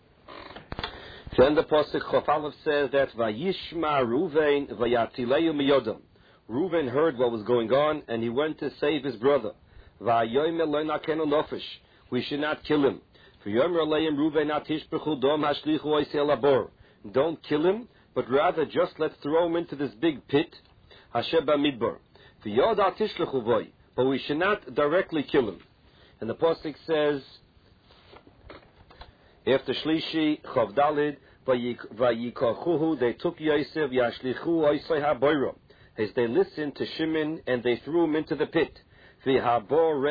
Then the Pasuk Chof Aleph says that Vayishma Ruvain Vayatileu Miyodam. Reuven heard what was going on, and he went to save his brother. We should not kill him. Don't kill him, but rather just let's throw him into this big pit. But we should not directly kill him. And the Pasuk says, after Shlishi, Chavdalid, they took Yosef, Yashlichu Oisei HaBoiro. As they listened to Shimon, and they threw him into the pit. And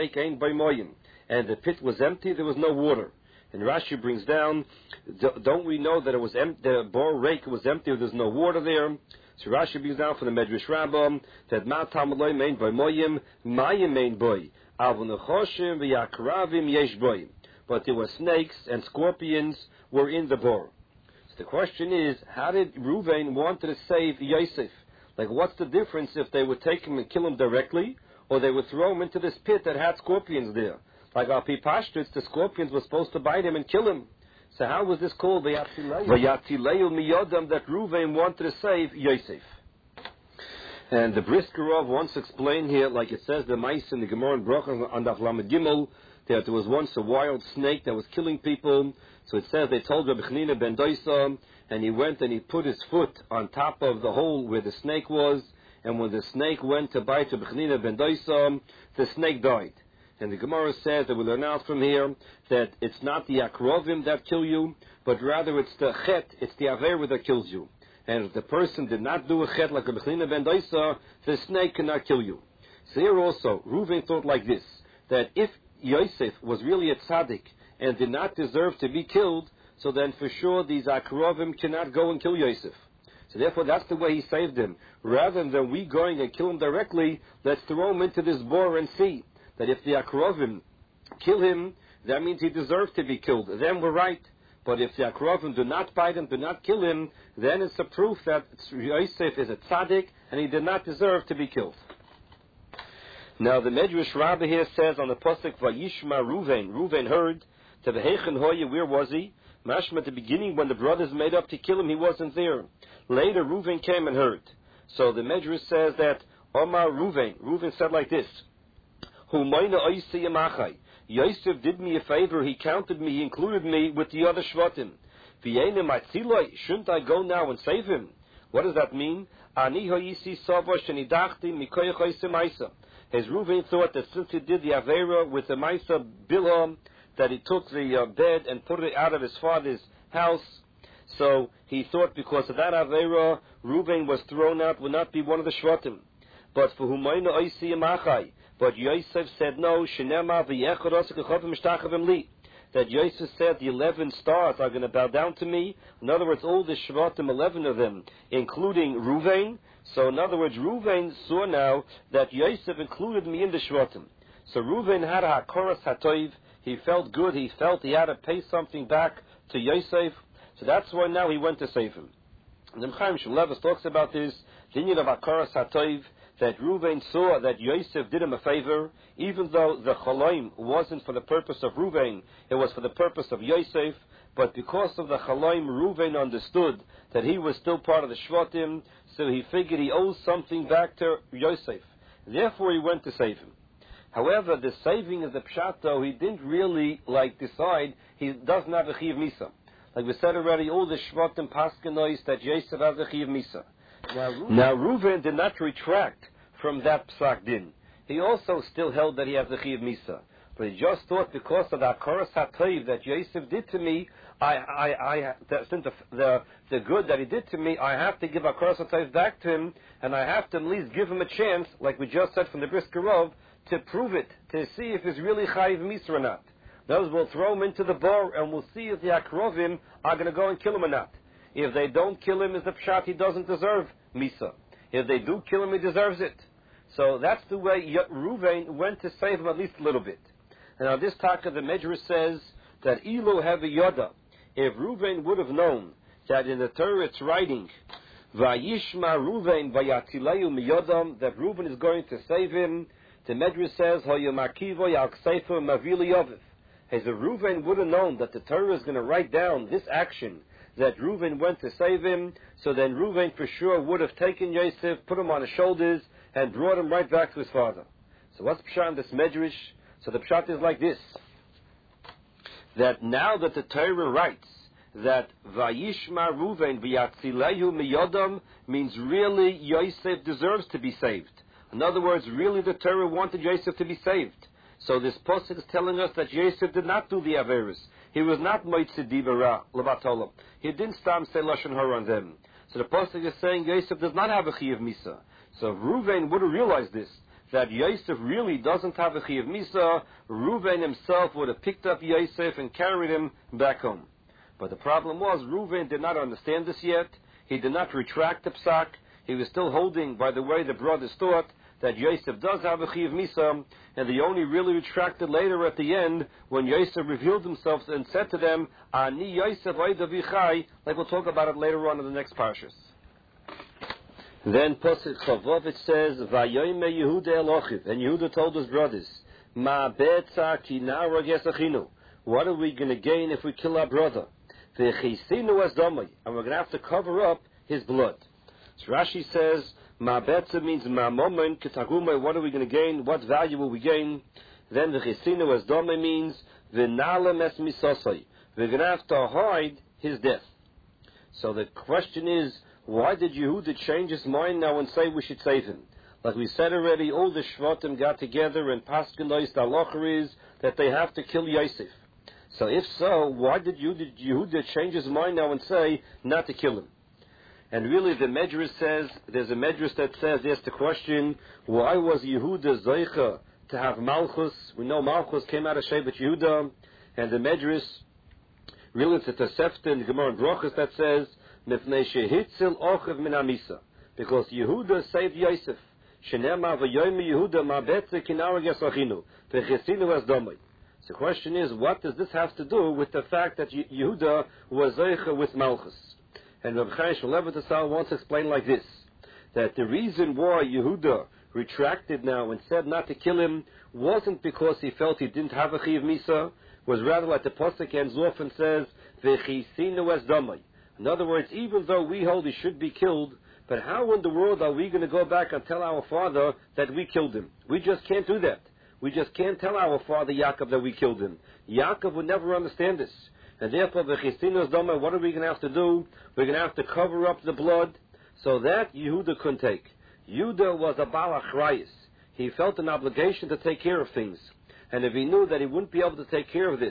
the pit was empty, there was no water. And Rashi brings down, don't we know that it was empty, the bor rake was empty, there's no water there? So Rashi brings down from the Medrash Rabbah that Ma Tamaloi main by Moyim, Mayim main boy, Avunachoshim v'Yakravim yesh boy. But there were snakes and scorpions were in the bor. So the question is, how did Reuven want to save Yosef? Like, what's the difference if they would take him and kill him directly, or they would throw him into this pit that had scorpions there? Like our Pipashtritz, the scorpions were supposed to bite him and kill him. So how was this called Vayatileu Miyodam, that Reuven wanted to save Yosef? And the Briskerov once explained here, like it says the mice in the Gemara and Brocha on Daf Lamed Gimel, that there was once a wild snake that was killing people. So it says they told Rabbi Chanina ben Doisa, and he went and he put his foot on top of the hole where the snake was, and when the snake went to bite Rabbi Chanina ben Doisa, the snake died. And the Gemara says that we learn out from here that it's not the akrovim that kill you, but rather it's the chet, it's the avera that kills you. And if the person did not do a chet like Rabbi Chanina ben Doisa, the snake cannot kill you. So here also, Reuven thought like this, that if Yosef was really a tzaddik and did not deserve to be killed, so then for sure these akrovim cannot go and kill Yosef. So therefore that's the way he saved him. Rather than we going and kill him directly, let's throw him into this bore and see that if the akrovim kill him, that means he deserves to be killed. Then we're right. But if the akrovim do not bite him, do not kill him, then it's a proof that Yosef is a tzaddik and he did not deserve to be killed. Now the Medrash Rabbah here says on the pasuk Vayishma Reuven, Reuven heard, to the Heichen Hoye, where was he? Mashma, at the beginning when the brothers made up to kill him, he wasn't there. Later Reuven came and heard. So the Medrash says that Omar Reuven, Reuven said like this, Humayna oisi yamachai. Yosef did me a favor, he counted me, he included me with the other Shvatim. V'yenim atziloi, shouldn't I go now and save him? What does that mean? Ani hoyisi sava shenidachti mikoyach oisi maisa. As Reuven thought that since he did the Avera with the Maisa Bilham, that he took the uh, bed and put it out of his father's house, So he thought because of that Avera, Reuven was thrown out, would not be one of the Shvatim. But for Humayna Oisi Amachai, but Yosef said no, Shinema v'yechad osek echovim mishtachavim li. That Yosef said the eleven stars are going to bow down to me. In other words, all the Shvatim, eleven of them, including Reuven. So in other words, Reuven saw now that Yosef included me in the Shvatim. So Reuven had a hakoras hatoiv. He felt good. He felt he had to pay something back to Yosef. So that's why now he went to save him. And the Chaim Shmulevus talks about this, the union of hakoras hatoiv, that Reuven saw that Yosef did him a favor, even though the chalaim wasn't for the purpose of Reuven, it was for the purpose of Yosef. But because of the chalaim, Reuven understood that he was still part of the Shvatim, so he figured he owes something back to Yosef. Therefore, he went to save him. However, the saving of the pshat, though, he didn't really like decide he doesn't have a chiv misa. Like we said already, all the Shvatim paskenois that Yosef has a chiv misa. Now, Reuven, now Reuven did not retract from that psak din. He also still held that he has a chiv misa, but he just thought because of the hakoras hatoiv that Yosef did to me, I, I, I, the, since the, the the good that he did to me, I have to give hakoras hatoiv back to him, and I have to at least give him a chance, like we just said from the Brisker Rov, to prove it, to see if he's really chayiv misa or not. Those will throw him into the bar, and we'll see if the akrovim are going to go and kill him or not. If they don't kill him, is the pshat he doesn't deserve misa. If they do kill him, he deserves it. So that's the way Reuven went to save him at least a little bit. And now this taka, the Medrash says that Elo have a yoda. If Reuven would have known that in the Torah it's writing, Vayishma Reuven vayatileyu miyodam, that Reuven is going to save him, the Medrash says, Hoyamakivo yalkseifer mavili yoviv. As if Reuven would have known that the Torah is going to write down this action, that Reuven went to save him, so then Reuven for sure would have taken Yosef, put him on his shoulders, and brought him right back to his father. So what's pshat in this Medrash? So the pshat is like this, that now that the Torah writes that Vayishma Reuven v'yatzilehu miyodam means really Yosef deserves to be saved. In other words, really the Torah wanted Yosef to be saved. So this pasuk is telling us that Yosef did not do the Averis. He was not Moitzi Dibara, Labatolam. He didn't stam say Lashon Hara on them. So the pasuk is saying Yosef does not have a Chiyav Misa. So if Reuven would have realized this, that Yosef really doesn't have a Chiyav Misa, Reuven himself would have picked up Yosef and carried him back home. But the problem was, Reuven did not understand this yet. He did not retract the psak. He was still holding by the way the brothers thought, that Yosef does have a Chiyav Misa, and they only really retracted later at the end when Yosef revealed himself and said to them, Ani Yosef Oidavichai, like we'll talk about it later on in the next parshas. Then Pasuk Chavov it says, Vayoyme Yehuda Elochiv, and Yehuda told his brothers, Ma betza ki nara gesachinu. What are we going to gain if we kill our brother? V'chisinu as domai, and we're going to have to cover up his blood. So Rashi says, Ma betza means ma momen ketagumai. What are we going to gain? What value will we gain? Then the chisinu as domai means v'nalem es misosai. We're going to have to hide his death. So the question is, why did Yehuda change his mind now and say we should save him? Like we said already, all the Shvatim got together and Paskenois, the halacha is that they have to kill Yosef. So if so, why did Yehuda, Yehuda change his mind now and say not to kill him? And really the Medrash says, there's a Medrash that says, there's the question, why was Yehuda Zeicha to have Malchus? We know Malchus came out of Shevet Yehuda, and the Medrash, really it's a Tosefta in the Gemara in Brochus that says, Mifnei shehitzil ochiv min amisa, because Yehuda saved Yosef. Shenema v'yoyme Yehuda ma betze kinara gesachinu v'chesinu as domai. So the question is, what does this have to do with the fact that Yehuda was zeicha with Malchus? And Rabbi Chaim Shmulevitz wants to explain like this, that the reason why Yehuda retracted now and said not to kill him wasn't because he felt he didn't have a chiyav misa, was rather like the pasuk ends off and says v'chisinu as domai. In other words, even though we hold he should be killed, but how in the world are we going to go back and tell our father that we killed him? We just can't do that. We just can't tell our father Yaakov that we killed him. Yaakov would never understand this. And therefore, what are we going to have to do? We're going to have to cover up the blood. So that Yehuda couldn't take. Yehuda was a Baal Achrayis. He felt an obligation to take care of things. And if he knew that he wouldn't be able to take care of this,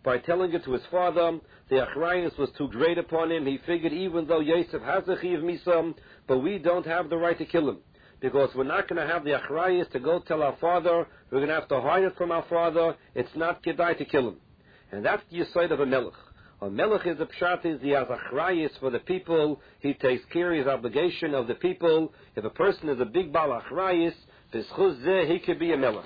by telling it to his father. The achrayus was too great upon him. He figured even though Yosef has a chiv misam, but we don't have the right to kill him. Because we're not going to have the achrayus to go tell our father. We're going to have to hide it from our father. It's not kedai to kill him. And that's the yesod of a melech. A melech is a pshat, is he has achrayus for the people. He takes care of his obligation of the people. If a person is a big bal achrayus, b'schus zeh, he could be a melech.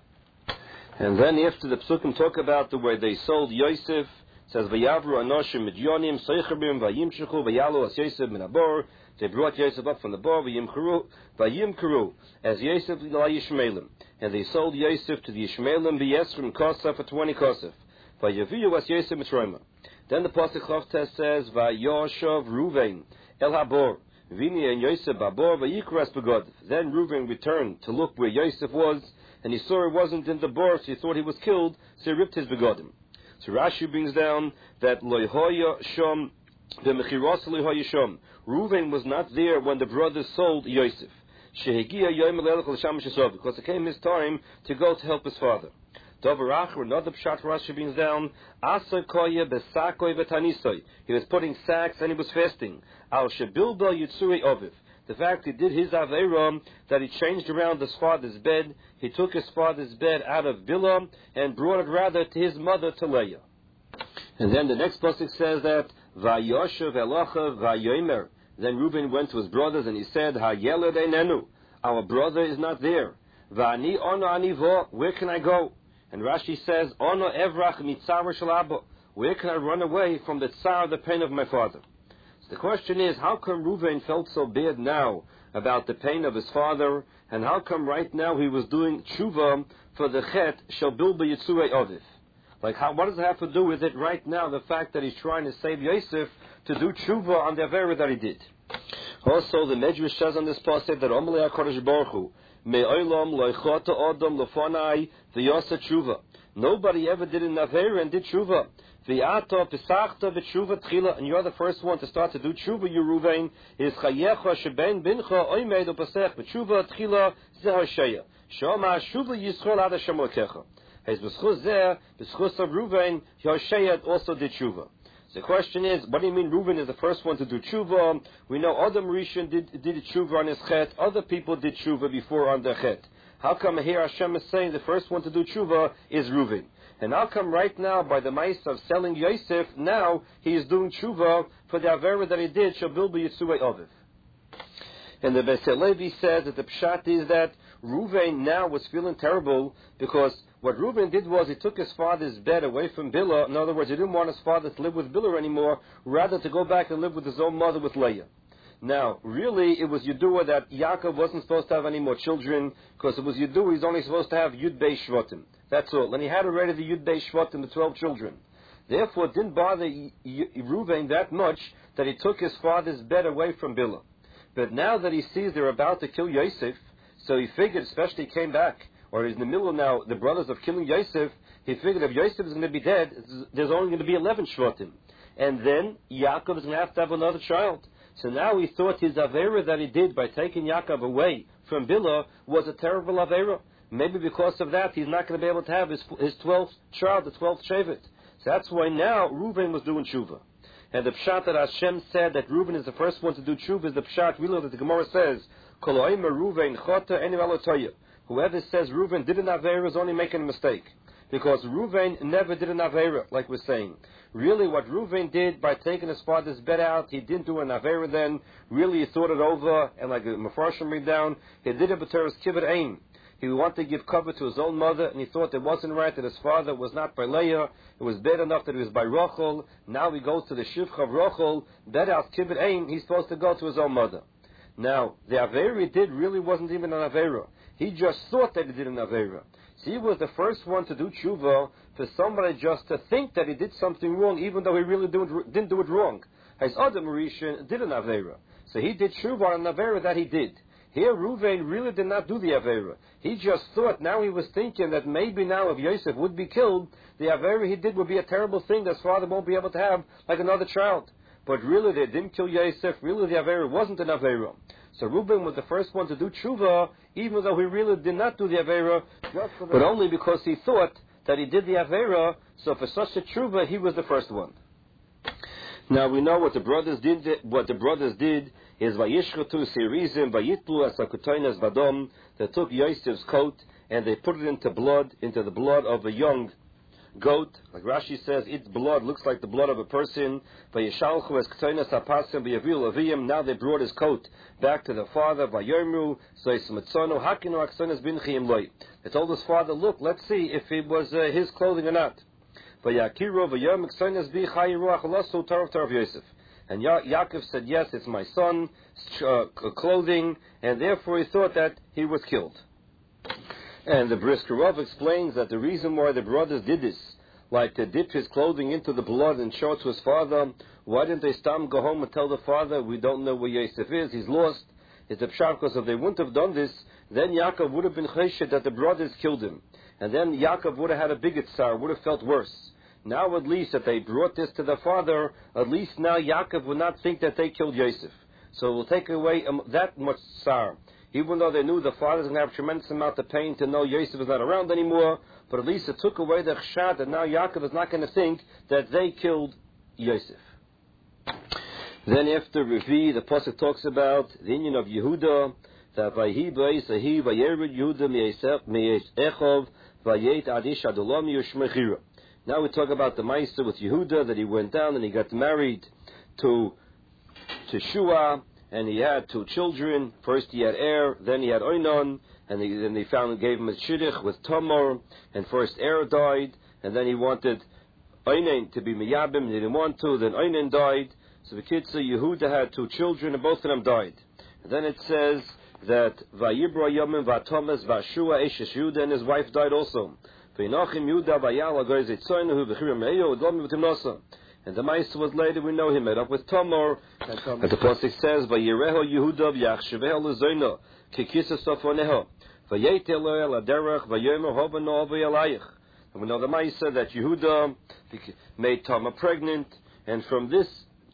And then after the psukim talk about the way they sold Yosef, it says, Vayavru anoshim midyonim, soichabim, vayimshechu, vayalu as Yosef min abor. They brought Yosef up from the bar, vayimkaru, vayimkaru, as Yosef la Yishmaelim. And they sold Yosef to the Yishmaelim, v'yesrim kosef, for twenty kosef. Vayaviyu as Yosef mitzrayma. Then the pasuk Chavtes says, Vayoshav Ruvain el habor, vini and Yosef babor, vayikras begod. Then Ruvain returned to look where Yosef was, and he saw he wasn't in the bar, so he thought he was killed, so he ripped his begodim. So Rashi brings down that loyhoya shom, the mechiros loyhoya shom. Ruvain was not there when the brothers sold Yosef. Shehegia yom elech l'sham shesov, because it came his time to go to help his father. Dover Acher, another pshat Rashi brings down, Asay koye besakoy v'tanisoy. He was putting sacks and he was fasting. Al shebilba yitzuri oviv. The fact he did his aveira, that he changed around his father's bed, he took his father's bed out of Bilah and brought it rather to his mother, to Leah. And then the next pasuk says that, Vayoshev elochav vayomer. Then Reuben went to his brothers and he said, Hayeled einenu. Our brother is not there. Va'ani ono anivo. Where can I go? And Rashi says, Ono evrach mitzar shalabo. Where can I run away from the tsar, the pain of my father? So the question is, how come Reuven felt so bad now about the pain of his father, and how come right now he was doing tshuva for the chet shel bilba yitzurei oviv? Like, how, what does it have to do with it right now, the fact that he's trying to save Yosef to do tshuva on the avera that he did? Also, the Medrash says on this pasuk that Amalei HaKadosh Baruch Hu, Me'olam loichota odom lefonai v'yosa tshuva. Nobody ever did an avera and did tshuva. V'ato pesachta v'tshuva tchila, and you're the first one to start to do tshuva, you Ruvain. Is chayecha sheben bincha oimed upasech v'tshuva tchila zehosheya. Shoma shuva yisrael ad Hashem lekecha. His b'schus zeh, b'schus of Ruvain, Hosheya also did tshuva. The question is, what do you mean Reuven is the first one to do tshuva? We know Adam Rishon did, did tshuva on his chet. Other people did tshuva before on their chet. How come here Hashem is saying the first one to do tshuva is Reuven? And how come right now, by the mice of selling Yosef, now he is doing tshuva for the avera that he did, Shabil b'yitzurei oviv? And the Beis Levi says that the pshat is that Reuven now was feeling terrible because what Reuben did was he took his father's bed away from Bilah. In other words, he didn't want his father to live with Bilah anymore, rather to go back and live with his own mother, with Leah. Now, really, it was Yedua that Yaakov wasn't supposed to have any more children, because it was Yedua he's only supposed to have Yud Bei Shvatim. That's all. And he had already the Yud Bei Shvatim, the twelve children. Therefore, it didn't bother Reuben that much that he took his father's bed away from Bilah. But now that he sees they're about to kill Yosef, so he figured, especially he came back, or he's in the middle now, the brothers of killing Yosef, he figured if Yosef is going to be dead, there's only going to be eleven Shvatim. And then Yaakov is going to have to have another child. So now he thought his Avera that he did by taking Yaakov away from Bilah was a terrible Avera. Maybe because of that, he's not going to be able to have his his twelfth child, the twelfth Shevet. So that's why now Reuven was doing tshuva. And the pshat that Hashem said that Reuven is the first one to do tshuva is the pshat really that the Gemara says, Kol ha'omer Reuven chota eni v'alotoya. Whoever says Reuven did an Avera is only making a mistake. Because Reuven never did an Avera, like we're saying. Really, what Reuven did by taking his father's bed out, he didn't do an Avera then. Really, he thought it over, and like the Mefarshim read down, he did it b'teres kibbut aim. He wanted to give cover to his own mother, and he thought it wasn't right that his father was not by Leah. It was bad enough that he was by Rochel. Now he goes to the Shivcha of Rochel. That out kibbut aim, he's supposed to go to his own mother. Now, the Avera he did really wasn't even an Avera. He just thought that he did an Avera. So he was the first one to do tshuva for somebody just to think that he did something wrong, even though he really didn't do it wrong. His other Marishan did an Avera. So he did tshuva on an Avera that he did. Here, Reuven really did not do the Avera. He just thought, now he was thinking that maybe now if Yosef would be killed, the Avera he did would be a terrible thing that his father won't be able to have like another child. But really, they didn't kill Yosef. Really, the Avera wasn't an Avera. So Reuben was the first one to do tshuva, even though he really did not do the Avera, but only because he thought that he did the Avera, so for such a tshuva, he was the first one. Now we know what the brothers did. What the brothers did is vayishchatu sirizim vayitlu asakutaynas vadom. They took Yosef's coat and they put it into blood, into the blood of a young goat. Like Rashi says, its blood looks like the blood of a person. Vayishalchu eskutaynas hapasim v'yavilu aviyim. Now they brought his coat back to the father. Vayomru soismatzonu hakinu aksonas binchiyim loy. They told his father, look, let's see if it was uh, his clothing or not. And ya- Yaakov said, yes, it's my son's uh, clothing, and therefore he thought that he was killed. And the Brisker Rav explains that the reason why the brothers did this, like to dip his clothing into the blood and show it to his father, why didn't they stam go home and tell the father, we don't know where Yosef is, he's lost? It's a pshat, because if they wouldn't have done this, then Yaakov would have been chesed that the brothers killed him. And then Yaakov would have had a bigger tsar, would have felt worse. Now at least that they brought this to the father, at least now Yaakov would not think that they killed Yosef. So it will take away um, that much tsar. Even though they knew the father's going to have a tremendous amount of pain to know Yosef is not around anymore, but at least it took away the chshad that now Yaakov is not going to think that they killed Yosef. Then after Revi, the pasuk talks about the union of Yehuda, that vayhi b'eisahi vayered Yehuda mi'echov vayet adish adolam yushmechira. Now we talk about the Meister with Yehuda, that he went down and he got married to to Shua, and he had two children. First he had Er, then he had Oinon, and they, then they found and gave him a shidduch with Tamar, and first Er died, and then he wanted Oinon to be Miyabim, and he didn't want to, then Oinon died. So the kids say Yehuda had two children, and both of them died. And then it says that Vayibra Yomim Vatomas Vashua Eshesh Yehuda, and his wife died also. And the Maisa was later, we know he met up with Tamar, and the pasuk says, "Vayireho Yehuda v'yachshaveh lezoino kikisa sofoneho vayetel lo el aderech vayomer hovano v'yalayich." And we know the Maisa that Yehuda made Tamar pregnant, and from this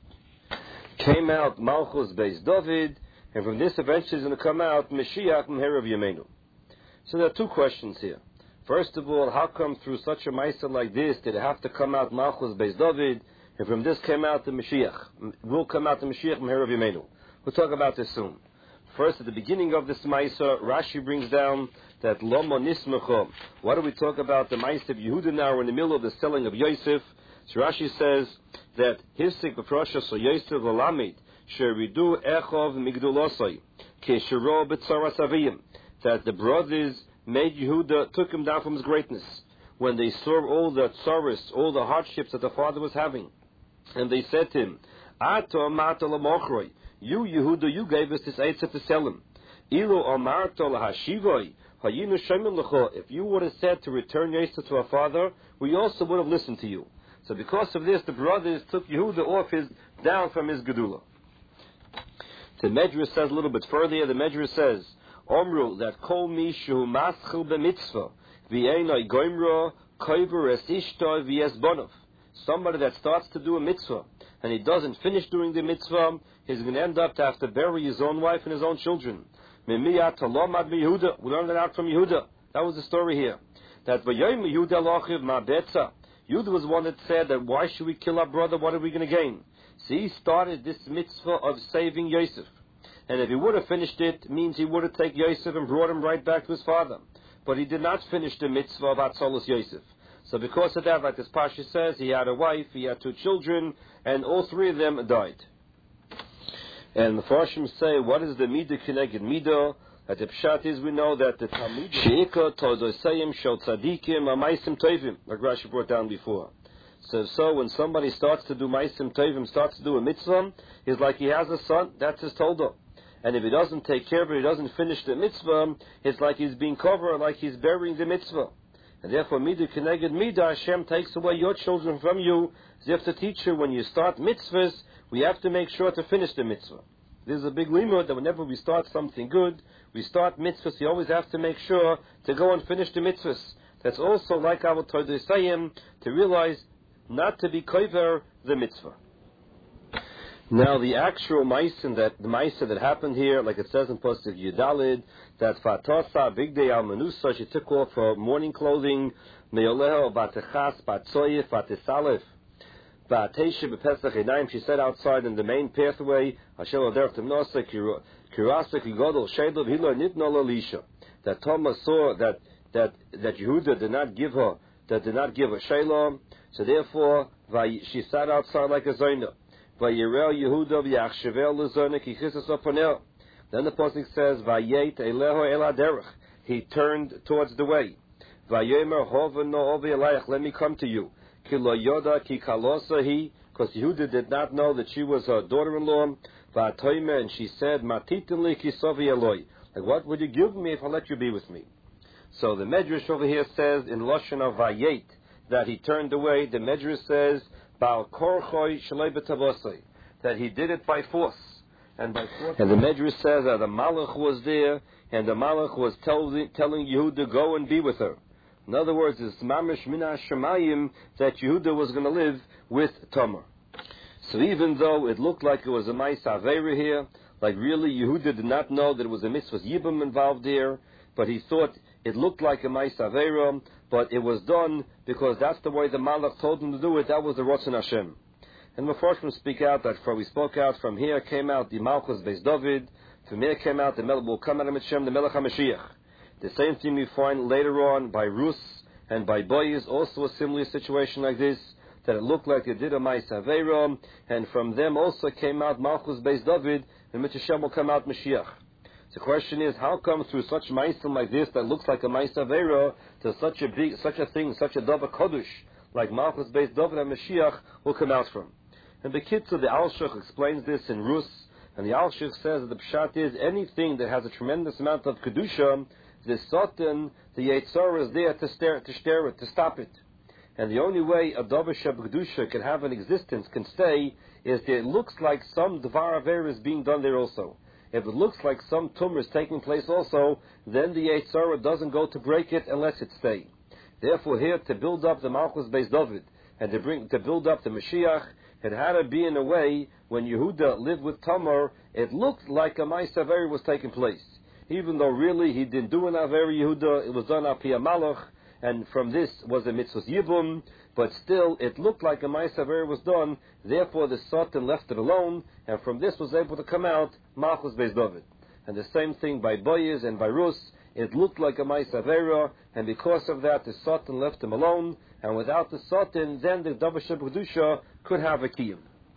came out Malchus Beis David, and from this eventually is going to come out Mashiach Meherav Yemenu. So there are two questions here. First of all, how come through such a Maisa like this did it have to come out Malchus Beis David, and from this came out the Mashiach? Will come out the Mashiach Meherav Yemenu. We'll talk about this soon. First, at the beginning of this Maisa, Rashi brings down that Lomo Nismecho. Why do we talk about the Maisa of Yehuda now? We're in the middle of the selling of Yosef. So Rashi says that Hisik B'Prosha So Yosef L'Lamid Sheridu Echov Migdulosai Keshiro B'Tzaras Aviyim, that the brothers made Yehuda, took him down from his greatness when they saw all the tsaris, all the hardships that the father was having. And they said to him, Ato amarto l'mochroi, you Yehuda, you gave us this eitzah to sell him. Ilo amarto l'hashivoi, hayinu shemim l'cho, if you would have said to return Yosef to our father, we also would have listened to you. So because of this, the brothers took Yehuda off his, down from his gedula. The Medrash says a little bit further, the Medrash says, Omru, that kol mishu maschil b'mitzvah v'einoi goimro koiver es ishtoi v'es bonov. Somebody that starts to do a mitzvah and he doesn't finish doing the mitzvah, he's going to end up to have to bury his own wife and his own children. Mimiyat talomad Yehuda. We learned that out from Yehuda. That was the story here. That v'yoyim Yehuda lochiv ma betza. Yehuda was the one that said that why should we kill our brother? What are we going to gain? So he started this mitzvah of saving Yosef. And if he would have finished it, it means he would have taken Yosef and brought him right back to his father. But he did not finish the mitzvah of Atzolos Yosef. So because of that, like this Pasha says, he had a wife, he had two children, and all three of them died. And the Farshim say, what is the Midah Kineged Midah? That the Pshat is, we know that the Talmud Sheikah Todosayim Shel Tzadikim Amaisim Tovim, like Rashi brought down before. So, so when somebody starts to do Maisim Tovim, starts to do a mitzvah, it's like he has a son, that's his Toldo. And if he doesn't take care of it, he doesn't finish the mitzvah, it's like he's being covered, like he's burying the mitzvah. And therefore, Midah Keneged Midah, Hashem takes away your children from you. As if to teach you, when you start mitzvahs, we have to make sure to finish the mitzvah. There's a big limud that whenever we start something good, we start mitzvahs, you always have to make sure to go and finish the mitzvahs. That's also like our Todosayim, to realize not to be kover the mitzvah. Now, the actual Maisa that the Maisa that happened here, like it says in Pasuk Yudalid, that Fatasa Bigdei Al Manusa, she took off her mourning clothing, Meoleho Batechas Batsoyif Batesalef Batesha Bepesach Enaim. She sat outside in the main pathway. Hashem Aderech Timnosa Kirasa Kigodol Shedov Hilo Nitno Lalisha. That Thomas saw that that that Yehuda did not give her that did not give her Shalom, so therefore she sat outside like a Zaina. Then the pasuk says, "Vayet eleho el haderech." He turned towards the way. Vayomer hova no ovi elayach. Let me come to you. Ki lo yoda ki kalosa he, because Yehuda did not know that she was her daughter-in-law. Vatoymer, and she said, "Matitin li ki sovi eloi." Like, what would you give me if I let you be with me? So the Medrash over here says in Lashon of Vayet that he turned away. The Medrash says, that he did it by force, and by force. And the Medrash says that the Malach was there, and the Malach was tell, telling Yehuda to go and be with her. In other words, it's mamish mina shemayim that Yehuda was going to live with Tamar. So even though it looked like it was a Ma'aseh Aveira here, like really Yehuda did not know that it was a mitzvah yibum involved here, but he thought it looked like a Ma'aseh Aveira, but it was done because that's the way the Malach told him to do it. That was the Ratzon Hashem. And the Mefarshim speak out that for we spoke out from here came out the Malchus Beis David, from here came out the Melech will come out of Hashem, the Melech HaMashiach. The same thing we find later on by Rus and by Boaz, also a similar situation like this, that it looked like they did a Ma'aseh Aveira, and from them also came out Malchus Beis David, and Mit Hashem will come out Mashiach. The question is, how come through such ma'asim like this that looks like a Ma'aseh Aveira to such a big, such a thing, such a Davar Kodesh like Malchus Beis David and Mashiach will come out from? And the Kitzur, the Alshach explains this in Rus, and the Alshach says that the Pshat is anything that has a tremendous amount of Kedusha, the Satan, the Yetzirah is there to stare, to stare it, to stop it. And the only way a Davar Sheb Kedusha can have an existence, can stay, is that it looks like some Dvar Aveira is being done there also. If it looks like some tumor is taking place also, then the Yetzirah doesn't go to break it unless it stay. Therefore, here to build up the Malchus Beis David and to bring to build up the Mashiach, it had to be in a way when Yehuda lived with Tamar, it looked like a Ma'aseh Aveira was taking place, even though really he didn't do an Aveira Yehuda. It was done al pi Malach, and from this was a mitzvah yibum. But still, it looked like a Ma'aseh Aveira was done. Therefore, the Satan left it alone, and from this was able to come out Malchus Beis David. And the same thing by Boaz and by Rus. It looked like a Ma'aseh Aveira, and because of that, the Satan left him alone. And without the Satan, then the Davar Sheb Kedusha could have a kiyum.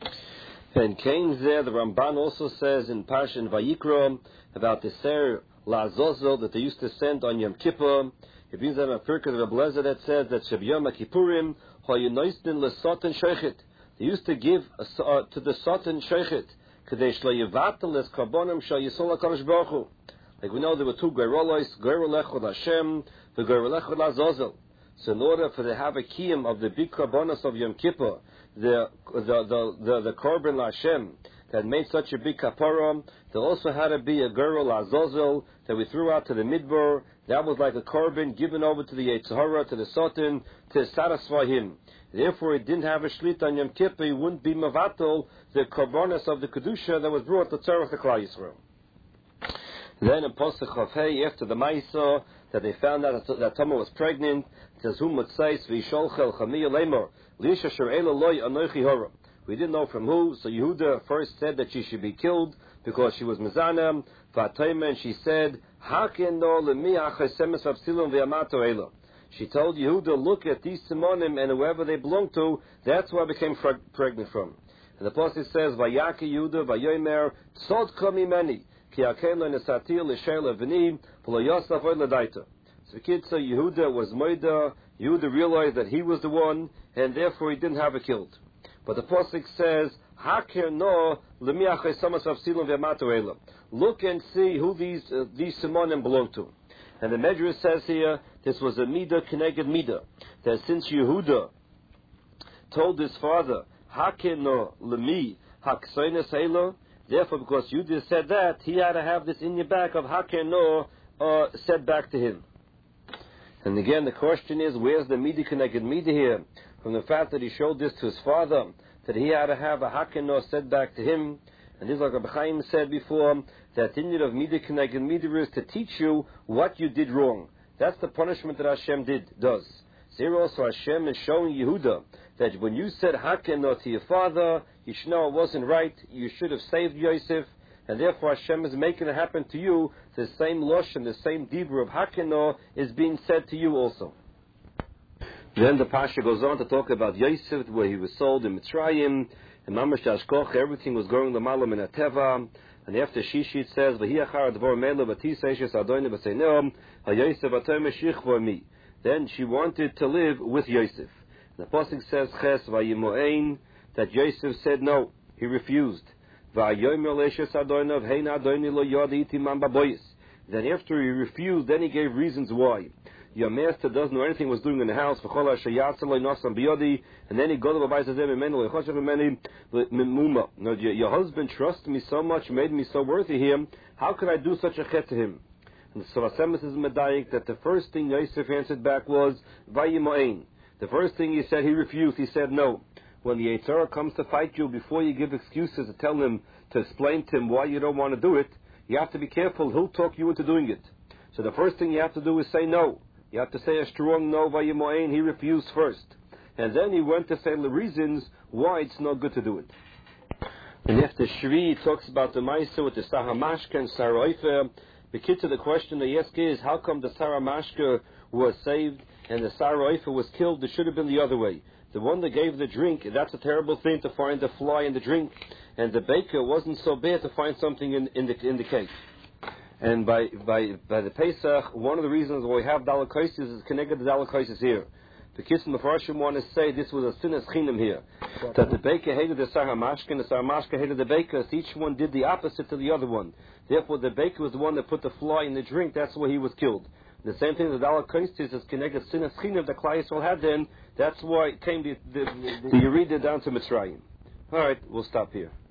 And Cain there, the Ramban also says in Parshan Vayikra about the Ser La'azozel that they used to send on Yom Kippur. It means that a Pirkei of Rebbe Lezer that says that Sheb Yom Kippurim Hayunoistin LeSatan Sheichet. They used to give a, uh, to the Satan Sheichet Kadesh LeYevatel Es Karbonim Shal Yisol HaKadosh Baruch Hu. Like we know there were two Geirolos, Geirol Echad Hashem, the Geirol Echad La'azozel. So in order for to have a kiyum of the big karbonos of Yom Kippur, the the the the, the korban Hashem that made such a big kapara, there also had to be a Geirol Azazel that we threw out to the midbar. That was like a korban given over to the Yetzirah, to the Satan, to satisfy him. Therefore, it didn't have a shlit on Yom Kippur. It wouldn't be mavatal the karbonos of the kedusha that was brought to Tzarech the Klal Yisrael. Then in Pasuk Chafei, after the Ma'aseh, that they found out that, that Tamar was pregnant, it says, Hu Motzais v'Yisholchel Chamiya Lemor Lisha Sher'ela Loi Anochi Hora. We didn't know from who, so Yehuda first said that she should be killed because she was Mizana. V'Atayma, and she said, Haken no lemi achesemes avsilum v'yamato ela. She told Yehuda, look at these simonim and whoever they belong to, that's where I became fre- pregnant from. And the Apostle says, Vayaki Yehuda v'yomer tzod komi meni. So the kid said Yehuda was Moida. Yehuda realized that he was the one, and therefore he didn't have it killed. But the pasuk says, look and see who these uh, these simonim belong to. And the Medrash says here, this was a midah keneged midah. That since Yehuda told his father, Hakeno lemi haksoines elo. Therefore, because you just said that, he had to have this in your back of Hakeno uh, said back to him. And again, the question is, where's the Midi connected Midi here? From the fact that he showed this to his father, that he had to have a Hakinah said back to him. And this is like Rabbi Chaim said before, that the need of Midah Keneged Midah is to teach you what you did wrong. That's the punishment that Hashem did, does. So here also Hashem is showing Yehuda that when you said Hakinah to your father, you should know it wasn't right, you should have saved Yosef, and therefore Hashem is making it happen to you. The same Lashon, the same Dibur of Hakinah is being said to you also. Then the Pasha goes on to talk about Yosef, where he was sold in Mitzrayim, and Mamash Ashkoch, everything was going the Malam in Ateva. And after Shishi it says, then she wanted to live with Yosef. The Pasuk says, Ches vayimoein, that Yosef said no, he refused. Then after he refused, then he gave reasons why. Your master doesn't know anything was doing in the house, and then he got no, your husband trusted me so much, made me so worthy him, how could I do such a chet to him? And so Hashem says Medayik that the first thing Yosef answered back was Vayimoein. The first thing he said, he refused, he said no. When the Yetzirah comes to fight you, before you give excuses to tell him, to explain to him why you don't want to do it, you have to be careful, he'll talk you into doing it. So the first thing you have to do is say no. You have to say a strong no, Vayimoein. He refused first. And then he went to say the reasons why it's not good to do it. And after Shri talks about the Maisa with the Sarah Mashka and Sarah Oifer, the kid to the question they ask is, how come the Sarah Mashka was saved and the Sarah Oifer was killed? It should have been the other way. The one that gave the drink, that's a terrible thing to find a fly in the drink. And the baker wasn't so bad to find something in, in, the, in the cake. And by by by the Pesach, one of the reasons why we have Dalakaisis is connected to Dalakaisis here. The kids in the Farshim want to say this was a sinas chinam here. That the baker hated the Sarah Mashka and the Sarah Mashka hated the baker. So each one did the opposite to the other one. Therefore, the baker was the one that put the fly in the drink. That's why he was killed. The same thing with Dalakaisis is connected to sinas chinam that Klai Yisrael had then. That's why it came the, the, the, the Yerida down to Mitzrayim. All right, we'll stop here.